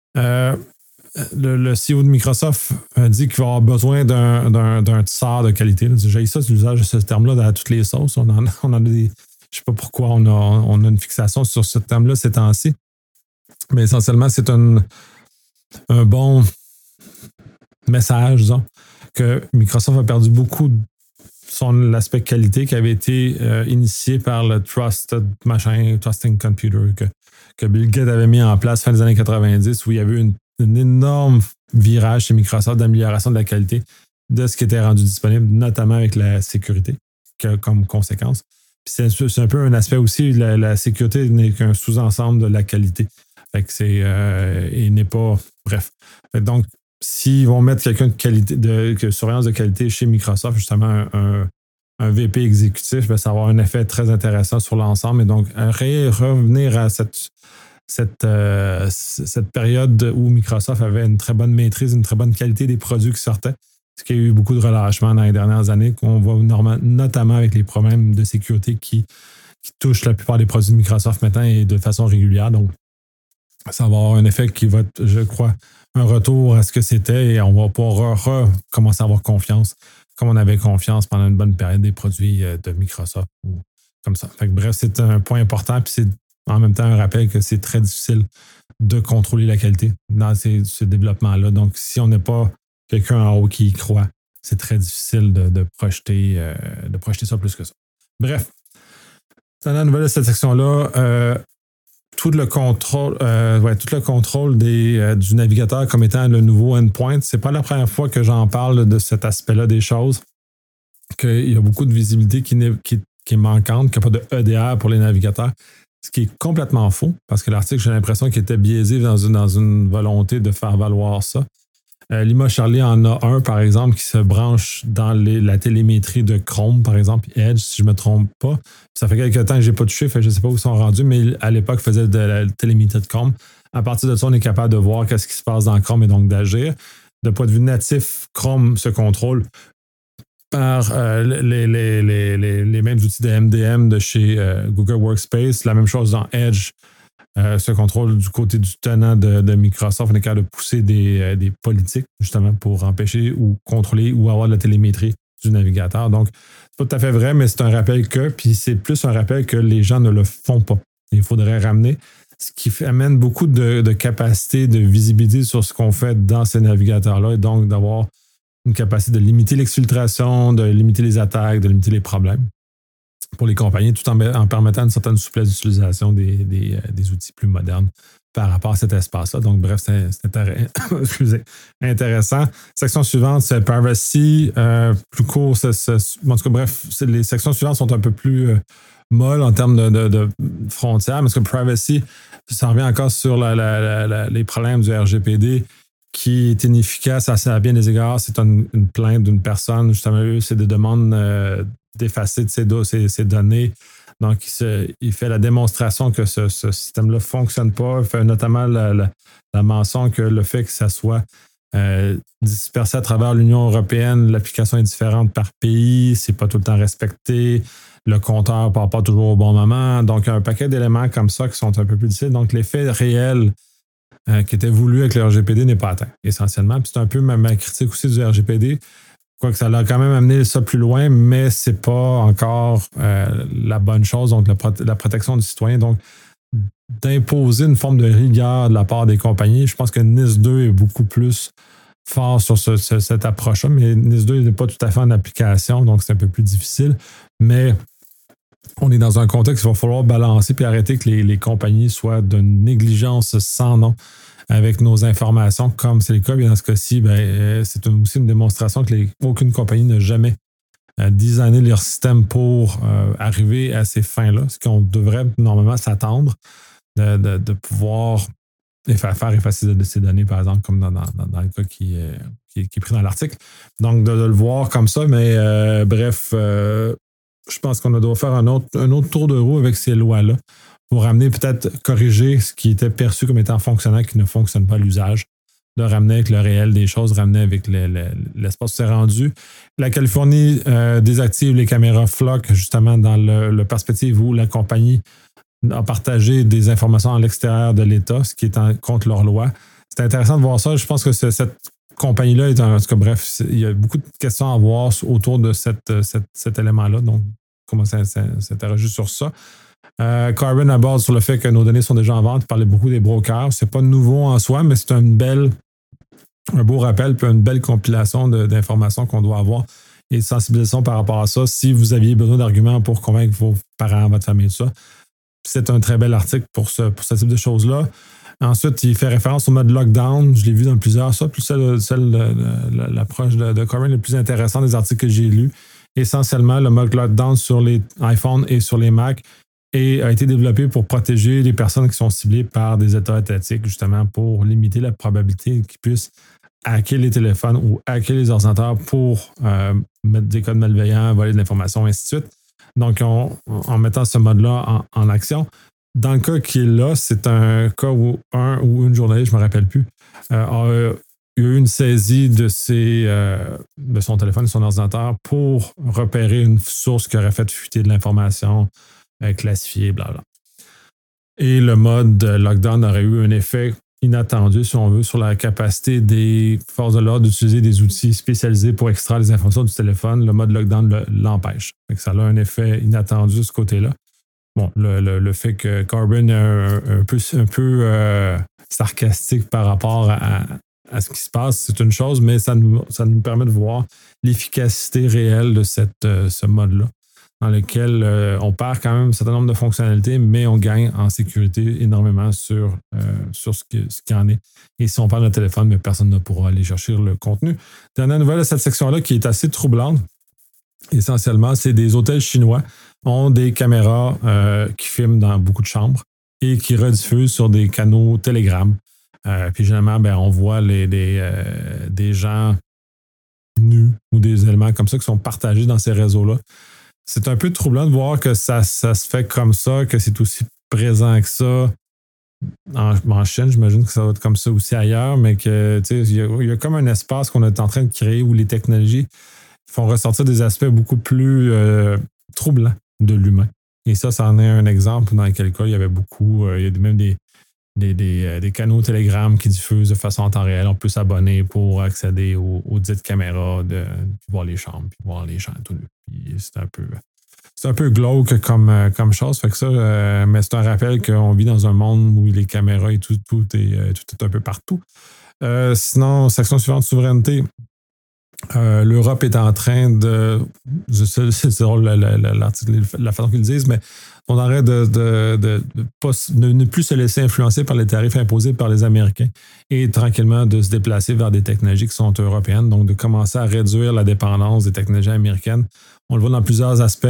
Le CEO de Microsoft dit qu'il va avoir besoin d'un tsar de qualité. J'ai ça, c'est l'usage de ce terme-là à toutes les sauces. On a des. Je ne sais pas pourquoi on a une fixation sur ce terme-là ces temps-ci. Mais essentiellement, c'est un bon message, disons, que Microsoft a perdu beaucoup de l'aspect qualité qui avait été initié par le Trusting Computer que Bill Gates avait mis en place fin des années 90, où il y avait eu un énorme virage chez Microsoft d'amélioration de la qualité de ce qui était rendu disponible, notamment avec la sécurité comme conséquence. Puis c'est un peu un aspect aussi, la sécurité n'est qu'un sous-ensemble de la qualité. Fait que il n'est pas. Bref. Donc, s'ils vont mettre quelqu'un de qualité, de surveillance de qualité chez Microsoft, justement un VP exécutif, ben, ça va avoir un effet très intéressant sur l'ensemble. Et donc, revenir à cette période où Microsoft avait une très bonne maîtrise, une très bonne qualité des produits qui sortaient, ce qui a eu beaucoup de relâchement dans les dernières années, qu'on voit notamment avec les problèmes de sécurité qui touchent la plupart des produits de Microsoft maintenant et de façon régulière. Donc, ça va avoir un effet qui va être, je crois, un retour à ce que c'était et on va pouvoir commencer à avoir confiance, comme on avait confiance pendant une bonne période des produits de Microsoft ou comme ça. Fait que, bref, c'est un point important, puis c'est en même temps un rappel que c'est très difficile de contrôler la qualité dans ce développement-là. Donc, si on n'est pas quelqu'un en haut qui y croit, c'est très difficile de projeter ça plus que ça. Bref, dans la nouvelle de cette section-là, tout le contrôle du navigateur comme étant le nouveau endpoint. C'est pas la première fois que j'en parle de cet aspect-là des choses, qu'il y a beaucoup de visibilité qui est manquante, qu'il n'y a pas de EDR pour les navigateurs, ce qui est complètement faux, parce que l'article, j'ai l'impression qu'il était biaisé dans une volonté de faire valoir ça. Lima Charlie en a un, par exemple, qui se branche dans la télémétrie de Chrome, par exemple, Edge, si je ne me trompe pas. Ça fait quelques temps que je n'ai pas touché, je ne sais pas où ils sont rendus, mais à l'époque, ils faisaient de la télémétrie de Chrome. À partir de ça, on est capable de voir ce qui se passe dans Chrome et donc d'agir. De point de vue natif, Chrome se contrôle par les mêmes outils de MDM de chez Google Workspace. La même chose dans Edge. Ce contrôle du côté du tenant de Microsoft, on est capable de pousser des politiques justement pour empêcher ou contrôler ou avoir de la télémétrie du navigateur. Donc, c'est pas tout à fait vrai, mais c'est un rappel puis c'est plus un rappel que les gens ne le font pas. Il faudrait ramener, ce qui amène beaucoup de capacité, de visibilité sur ce qu'on fait dans ces navigateurs-là et donc d'avoir une capacité de limiter l'exfiltration, de limiter les attaques, de limiter les problèmes pour les compagnies, tout en permettant une certaine souplesse d'utilisation des outils plus modernes par rapport à cet espace-là. Donc, bref, c'est intéressant. Section suivante, c'est Privacy. Plus court, en tout cas, bref, les sections suivantes sont un peu plus molles en termes de frontières, parce que Privacy, ça revient encore sur les problèmes du RGPD qui est inefficace à bien des égards. C'est une plainte d'une personne. Justement, c'est des demandes d'effacer de ces données. Donc, il fait la démonstration que ce système-là ne fonctionne pas. Il fait notamment la mention que le fait que ça soit dispersé à travers l'Union européenne, l'application est différente par pays, c'est pas tout le temps respecté, le compteur ne part pas toujours au bon moment. Donc, il y a un paquet d'éléments comme ça qui sont un peu plus difficiles. Donc, l'effet réel qui était voulu avec le RGPD n'est pas atteint, essentiellement. Puis c'est un peu ma critique aussi du RGPD. Quoique ça l'a quand même amené ça plus loin, mais c'est pas encore la bonne chose, donc la protection du citoyen. Donc, d'imposer une forme de rigueur de la part des compagnies, je pense que NIS 2 est beaucoup plus fort sur cette approche-là, mais NIS 2 n'est pas tout à fait en application, donc c'est un peu plus difficile. Mais on est dans un contexte où il va falloir balancer puis arrêter que les compagnies soient d'une négligence sans nom avec nos informations, comme c'est le cas. Bien dans ce cas-ci, c'est aussi une démonstration que aucune compagnie n'a jamais designé leur système pour arriver à ces fins-là, ce qu'on devrait normalement s'attendre de pouvoir faire effacer ces données, par exemple, comme dans le cas qui est pris dans l'article. Donc, de le voir comme ça, mais bref, je pense qu'on doit faire un autre tour de roue avec ces lois-là pour ramener, peut-être corriger ce qui était perçu comme étant fonctionnel qui ne fonctionne pas à l'usage, de ramener avec le réel des choses, ramener avec l'espace où c'est rendu. La Californie désactive les caméras floc, justement, dans le perspective où la compagnie a partagé des informations à l'extérieur de l'État, ce qui est contre leur loi. C'est intéressant de voir ça. Je pense que cette compagnie-là est en tout cas, bref, il y a beaucoup de questions à voir autour de cet élément-là. Donc, comment ça s'interagit sur ça. Carbon aborde sur le fait que nos données sont déjà en vente. Il parlait beaucoup des brokers. C'est pas nouveau en soi, mais c'est un beau rappel puis une belle compilation d'informations qu'on doit avoir et de sensibilisation par rapport à ça. Si vous aviez besoin d'arguments pour convaincre vos parents, votre famille, tout ça, c'est un très bel article pour ce type de choses-là. Ensuite, il fait référence au mode lockdown. Je l'ai vu dans plusieurs. Ça, plus l'approche de Corbin le plus intéressant des articles que j'ai lus. Essentiellement, le mode lockdown sur les iPhones et sur les Mac a été développé pour protéger les personnes qui sont ciblées par des États étatiques, justement pour limiter la probabilité qu'ils puissent hacker les téléphones ou hacker les ordinateurs pour mettre des codes malveillants, voler de l'information, et ainsi de suite. Donc, en mettant ce mode-là en action, dans le cas qui est là, c'est un cas où un ou une journaliste, je ne me rappelle plus, il y a eu une saisie de son téléphone et son ordinateur pour repérer une source qui aurait fait fuiter de l'information classifiée, blablabla. Et le mode lockdown aurait eu un effet inattendu, si on veut, sur la capacité des forces de l'ordre d'utiliser des outils spécialisés pour extraire les informations du téléphone. Le mode lockdown l'empêche. Ça a un effet inattendu de ce côté-là. Bon, le fait que Corbin est un peu sarcastique par rapport à ce qui se passe, c'est une chose, mais ça nous permet de voir l'efficacité réelle de ce mode-là, dans lequel on perd quand même un certain nombre de fonctionnalités, mais on gagne en sécurité énormément sur ce qu'il en est. Et si on parle de téléphone, mais personne ne pourra aller chercher le contenu. Dernière nouvelle de cette section-là qui est assez troublante, essentiellement, c'est des hôtels chinois ont des caméras qui filment dans beaucoup de chambres et qui rediffusent sur des canaux Telegram. Puis généralement, on voit des gens nus ou des éléments comme ça qui sont partagés dans ces réseaux-là. C'est un peu troublant de voir que ça se fait comme ça, que c'est aussi présent que ça. En Chine, j'imagine que ça va être comme ça aussi ailleurs, mais que il y a comme un espace qu'on est en train de créer où les technologies font ressortir des aspects beaucoup plus troublants de l'humain. Et ça en est un exemple dans lequel cas il y avait beaucoup, il y a même des canaux Telegram qui diffusent de façon en temps réel. On peut s'abonner pour accéder aux dites caméras, puis voir les chambres, puis voir les gens tout nus. Puis c'est un peu glauque comme chose. Fait que ça, mais c'est un rappel qu'on vit dans un monde où les caméras et tout est un peu partout. Sinon, section suivante, souveraineté. L'Europe est en train de... C'est drôle l'article, la façon qu'ils le disent, mais on arrête de ne plus se laisser influencer par les tarifs imposés par les Américains et tranquillement de se déplacer vers des technologies qui sont européennes, donc de commencer à réduire la dépendance des technologies américaines. On le voit dans plusieurs aspects.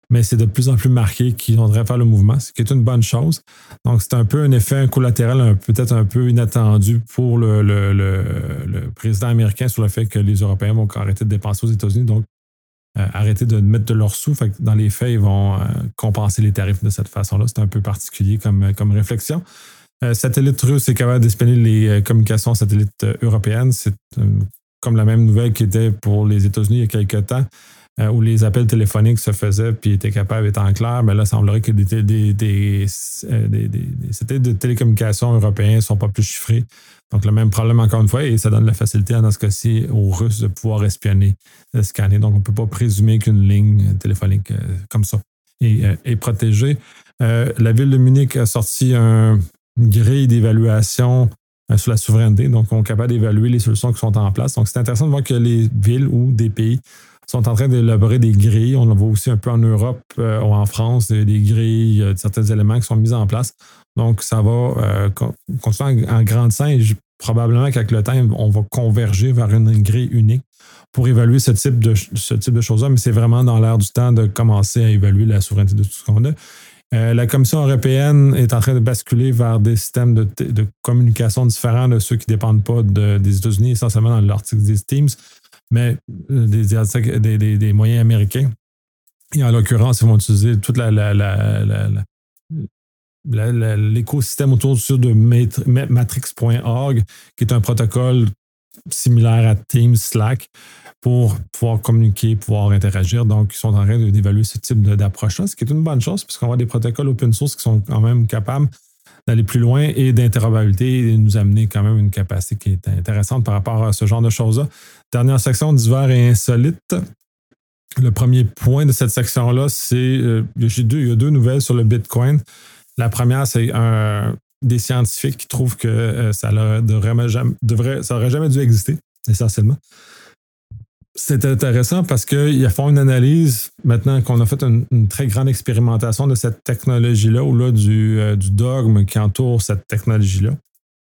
mais c'est de plus en plus marqué qu'ils voudraient faire le mouvement, ce qui est une bonne chose. Donc, c'est un peu un effet collatéral peut-être un peu inattendu pour le président américain sur le fait que les Européens vont arrêter de dépenser aux États-Unis, donc arrêter de mettre de leurs sous. Fait que dans les faits, ils vont compenser les tarifs de cette façon-là. C'est un peu particulier comme réflexion. Satellite russe est capable d'espionner les communications satellites européennes. C'est comme la même nouvelle qui était pour les États-Unis il y a quelques temps, où les appels téléphoniques se faisaient puis étaient capables d'être en clair. Mais là, il semblerait que des satellites de télécommunications européens ne sont pas plus chiffrés. Donc, le même problème encore une fois, et ça donne la facilité, dans ce cas-ci, aux Russes de pouvoir espionner, scanner. Donc, on ne peut pas présumer qu'une ligne téléphonique comme ça est protégée. La ville de Munich a sorti une grille d'évaluation sur la souveraineté. Donc, on est capable d'évaluer les solutions qui sont en place. Donc, c'est intéressant de voir que les villes ou des pays sont en train d'élaborer des grilles. On le voit aussi un peu en Europe ou en France, des grilles de certains éléments qui sont mis en place. Donc, ça va continuer en grandissant et probablement qu'avec le temps, on va converger vers une grille unique pour évaluer ce type de choses-là. Mais c'est vraiment dans l'air du temps de commencer à évaluer la souveraineté de tout ce qu'on a. La Commission européenne est en train de basculer vers des systèmes de communication différents de ceux qui ne dépendent pas des États-Unis, essentiellement dans l'article des Teams, mais des moyens américains. Et en l'occurrence, ils vont utiliser toute l'écosystème autour de matrix.org, qui est un protocole similaire à Teams, Slack, pour pouvoir communiquer, pouvoir interagir. Donc, ils sont en train d'évaluer ce type d'approche-là, ce qui est une bonne chose, puisqu'on va avoir des protocoles open source qui sont quand même capables d'aller plus loin et d'interopérabilité et nous amener quand même une capacité qui est intéressante par rapport à ce genre de choses-là. Dernière section, divers et insolite. Le premier point de cette section-là, c'est il y a deux nouvelles sur le Bitcoin. La première, c'est des scientifiques qui trouvent que ça n'aurait jamais dû exister, essentiellement. C'est intéressant parce qu'ils font une analyse, maintenant qu'on a fait une très grande expérimentation de cette technologie-là, ou là du dogme qui entoure cette technologie-là.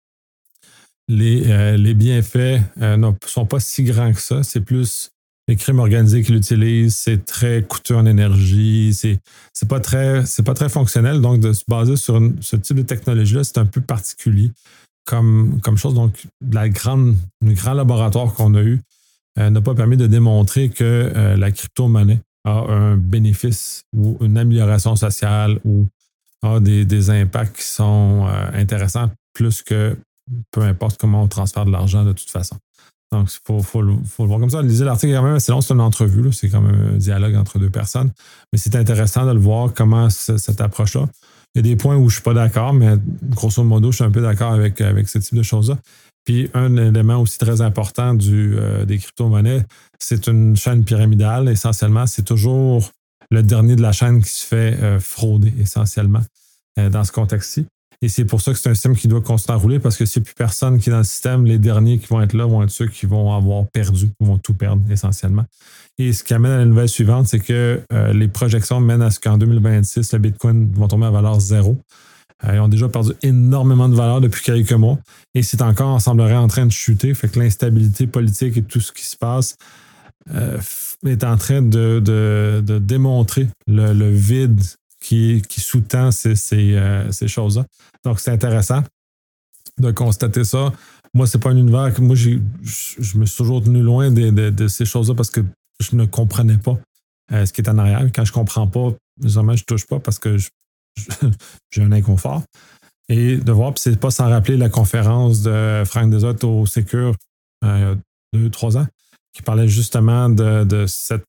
Les bienfaits ne sont pas si grands que ça. C'est plus les crimes organisés qui l'utilisent. C'est très coûteux en énergie. C'est pas très fonctionnel. Donc, de se baser sur ce type de technologie-là, c'est un peu particulier comme chose. Donc, le grand laboratoire qu'on a eu n'a pas permis de démontrer que la crypto-monnaie a un bénéfice ou une amélioration sociale ou a des impacts qui sont intéressants plus que peu importe comment on transfère de l'argent de toute façon. Donc, il faut le voir comme ça. Lisez l'article quand même assez long, c'est une entrevue, là, c'est comme un dialogue entre deux personnes. Mais c'est intéressant de le voir comment cette approche-là. Il y a des points où je ne suis pas d'accord, mais grosso modo, je suis un peu d'accord avec ce type de choses-là. Puis un élément aussi très important des crypto-monnaies, c'est une chaîne pyramidale. Essentiellement, c'est toujours le dernier de la chaîne qui se fait frauder, essentiellement, dans ce contexte-ci. Et c'est pour ça que c'est un système qui doit continuer à rouler, parce que s'il n'y a plus personne qui est dans le système, les derniers qui vont être là vont être ceux qui vont avoir perdu, qui vont tout perdre, essentiellement. Et ce qui amène à la nouvelle suivante, c'est que les projections mènent à ce qu'en 2026, le Bitcoin va tomber à valeur zéro. Ils ont déjà perdu énormément de valeur depuis quelques mois et c'est encore, semblerait, en train de chuter. Fait que l'instabilité politique et tout ce qui se passe est en train de démontrer le vide qui sous-tend ces choses-là. Donc, c'est intéressant de constater ça. Moi, c'est pas un univers que moi, je me suis toujours tenu loin de ces choses-là parce que je ne comprenais pas ce qui est en arrière. Quand je comprends pas, justement, je touche pas parce que j'ai un inconfort. Et de voir, puis c'est pas sans rappeler la conférence de Frank Desotte au Secure il y a 2-3 ans, qui parlait justement de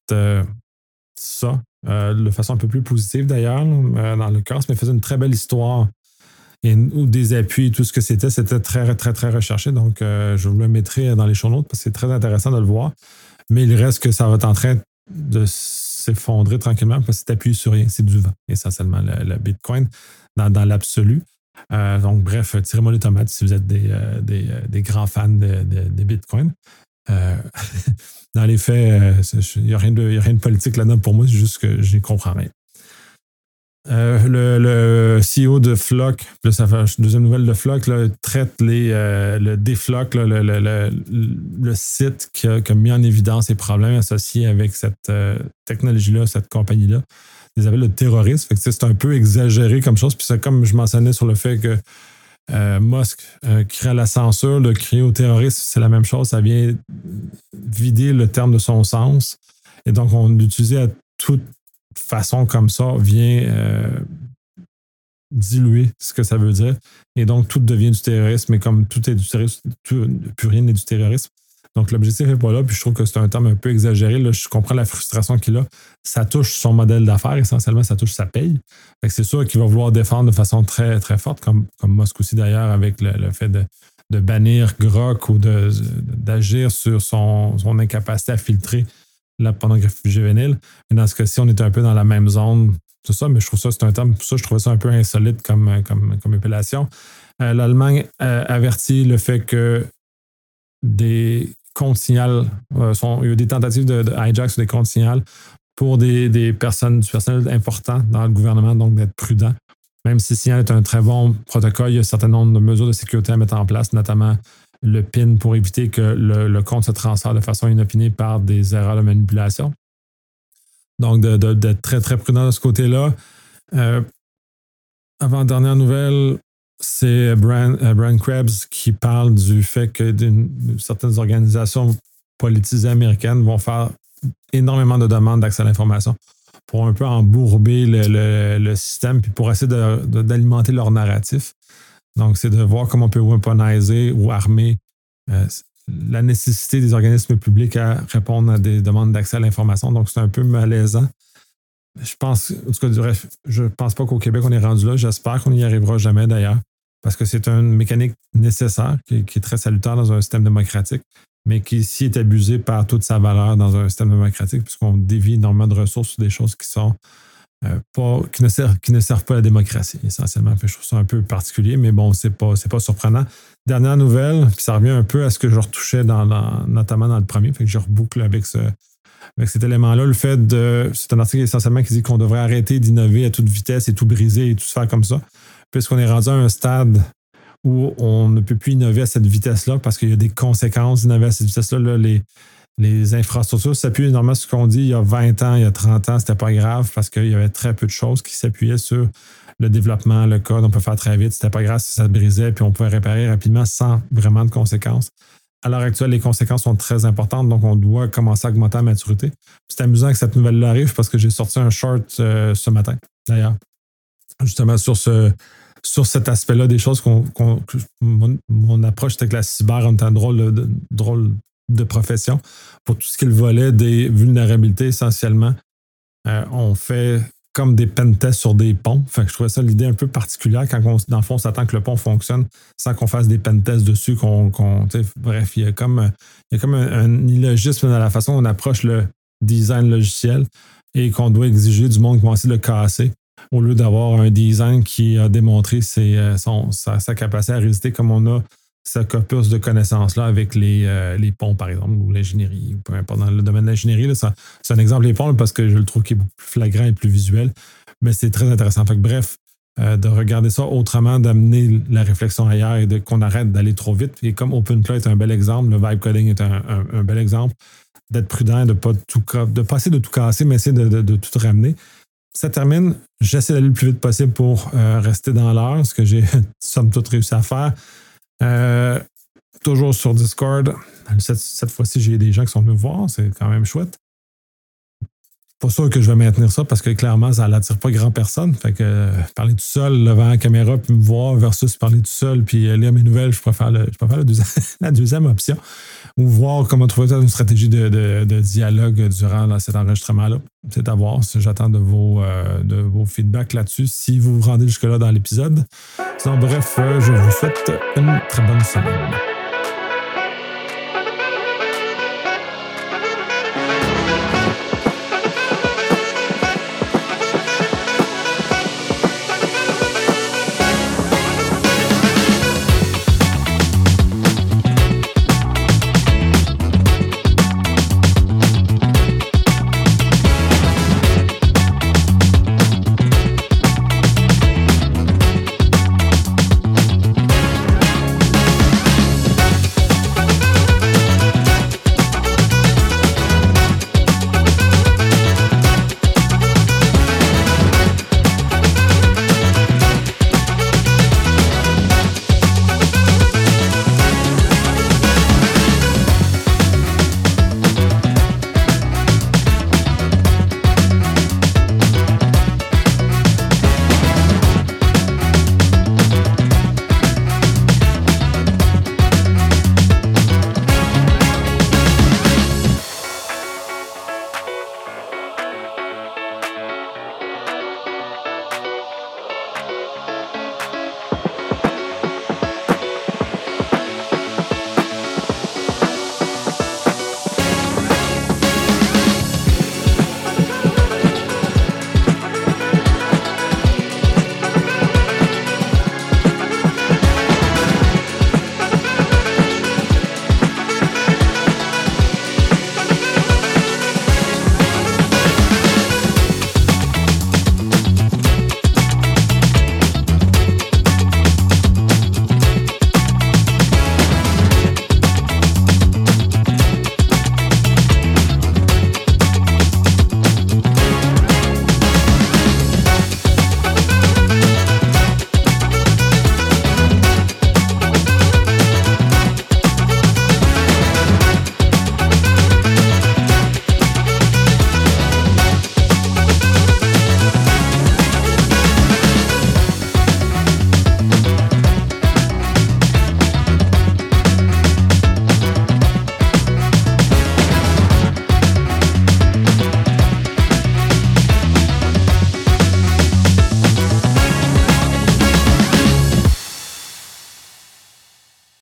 ça, de façon un peu plus positive d'ailleurs, dans le cas, mais faisait une très belle histoire ou des appuis, tout ce que c'était très, très, très recherché. Donc, je vous le mettrai dans les show notes parce que c'est très intéressant de le voir. Mais il reste que ça va être en train de s'effondrer tranquillement parce que c'est appuyé sur rien. C'est du vent, essentiellement, le Bitcoin, dans l'absolu. Donc, bref, tirez-moi les tomates si vous êtes des grands fans de Bitcoin. Dans les faits, il n'y a rien de politique là-dedans pour moi, c'est juste que je n'y comprends rien. Le CEO de Flock, là, ça fait une deuxième nouvelle de Flock, là, traite le Deflock, là, le site qui a mis en évidence les problèmes associés avec cette technologie-là, cette compagnie-là. ils appellent le terrorisme. Fait que, c'est un peu exagéré comme chose. Puis c'est comme je mentionnais sur le fait que Musk crée la censure, le crier au terrorisme, c'est la même chose. Ça vient vider le terme de son sens. Et donc, on l'utilisait à toute façon comme ça, vient diluer ce que ça veut dire. Et donc, tout devient du terrorisme. Et comme tout est du terrorisme, plus rien n'est du terrorisme. Donc, l'objectif n'est pas là. Puis je trouve que c'est un terme un peu exagéré. Là, je comprends la frustration qu'il a. Ça touche son modèle d'affaires. Essentiellement, ça touche sa paye. Fait que c'est sûr qu'il va vouloir défendre de façon très, très forte, comme Musk aussi d'ailleurs, avec le fait de bannir Grok ou d'agir sur son incapacité à filtrer la pornographie juvénile. Mais dans ce cas-ci, on est un peu dans la même zone. C'est ça, mais je trouve ça, c'est un terme, pour ça, je trouvais ça un peu insolite comme appellation. L'Allemagne avertit le fait que des comptes signal il y a eu des tentatives de hijack sur des comptes signal pour du personnel important dans le gouvernement, donc d'être prudent. Même si Signal est un très bon protocole, il y a un certain nombre de mesures de sécurité à mettre en place, notamment le PIN pour éviter que le compte se transfère de façon inopinée par des erreurs de manipulation. Donc, d'être très, très prudent de ce côté-là. Avant-dernière nouvelle, c'est Brian Krebs qui parle du fait que certaines organisations politisées américaines vont faire énormément de demandes d'accès à l'information pour un peu embourber le système puis pour essayer d'alimenter leur narratif. Donc, c'est de voir comment on peut weaponiser ou armer la nécessité des organismes publics à répondre à des demandes d'accès à l'information. Donc, c'est un peu malaisant. Je pense pas qu'au Québec, on est rendu là. J'espère qu'on n'y arrivera jamais d'ailleurs, parce que c'est une mécanique nécessaire qui est très salutaire dans un système démocratique, mais qui ici est abusée par toute sa valeur dans un système démocratique, puisqu'on dévie énormément de ressources sur des choses qui sont qui ne servent pas à la démocratie, essentiellement. Je trouve ça un peu particulier, mais bon, c'est pas surprenant. Dernière nouvelle, puis ça revient un peu à ce que je retouchais notamment dans le premier, fait que je reboucle avec cet élément-là. Le fait c'est un article essentiellement qui dit qu'on devrait arrêter d'innover à toute vitesse et tout briser et tout se faire comme ça, puisqu'on est rendu à un stade où on ne peut plus innover à cette vitesse-là parce qu'il y a des conséquences d'innover à cette vitesse-là. Là, les infrastructures s'appuient énormément sur ce qu'on dit il y a 20 ans, il y a 30 ans, c'était pas grave parce qu'il y avait très peu de choses qui s'appuyaient sur le développement, le code, on peut faire très vite, c'était pas grave si ça se brisait, puis on pouvait réparer rapidement sans vraiment de conséquences. À l'heure actuelle, les conséquences sont très importantes, donc on doit commencer à augmenter la maturité. C'est amusant que cette nouvelle-là arrive parce que j'ai sorti un short ce matin, d'ailleurs, justement sur cet aspect-là des choses mon approche avec la cyber en tant que drôle de profession. Pour tout ce qui est le volet des vulnérabilités, essentiellement, on fait comme des pentests sur des ponts. Fait que je trouvais ça l'idée un peu particulière quand dans le fond, on s'attend que le pont fonctionne sans qu'on fasse des pentests dessus. Bref, il y a comme un illogisme dans la façon dont on approche le design logiciel et qu'on doit exiger du monde qui va essayer de le casser au lieu d'avoir un design qui a démontré sa capacité à résister comme on a ce corpus de connaissances-là avec les ponts, par exemple, ou l'ingénierie, ou peu importe. Dans le domaine de l'ingénierie, c'est un exemple, les ponts, parce que je le trouve qui est beaucoup plus flagrant et plus visuel, mais c'est très intéressant. Fait que, bref, de regarder ça autrement, d'amener la réflexion ailleurs et qu'on arrête d'aller trop vite. Et comme OpenClaw est un bel exemple, le vibe coding est un bel exemple, d'être prudent, de pas essayer de tout casser, mais essayer de tout ramener. Ça termine. J'essaie d'aller le plus vite possible pour rester dans l'heure, ce que j'ai somme toute réussi à faire. Toujours sur Discord. Cette fois-ci, j'ai des gens qui sont venus me voir. C'est quand même chouette. Pas sûr que je vais maintenir ça parce que clairement, ça n'attire pas grand personne. Fait que parler tout seul devant la caméra puis me voir versus parler tout seul puis lire mes nouvelles, je préfère la deuxième option. Ou voir comment trouver une stratégie de dialogue durant cet enregistrement-là. C'est à voir. J'attends de vos feedbacks là-dessus si vous vous rendez jusque-là dans l'épisode. Sinon, bref, je vous souhaite une très bonne semaine.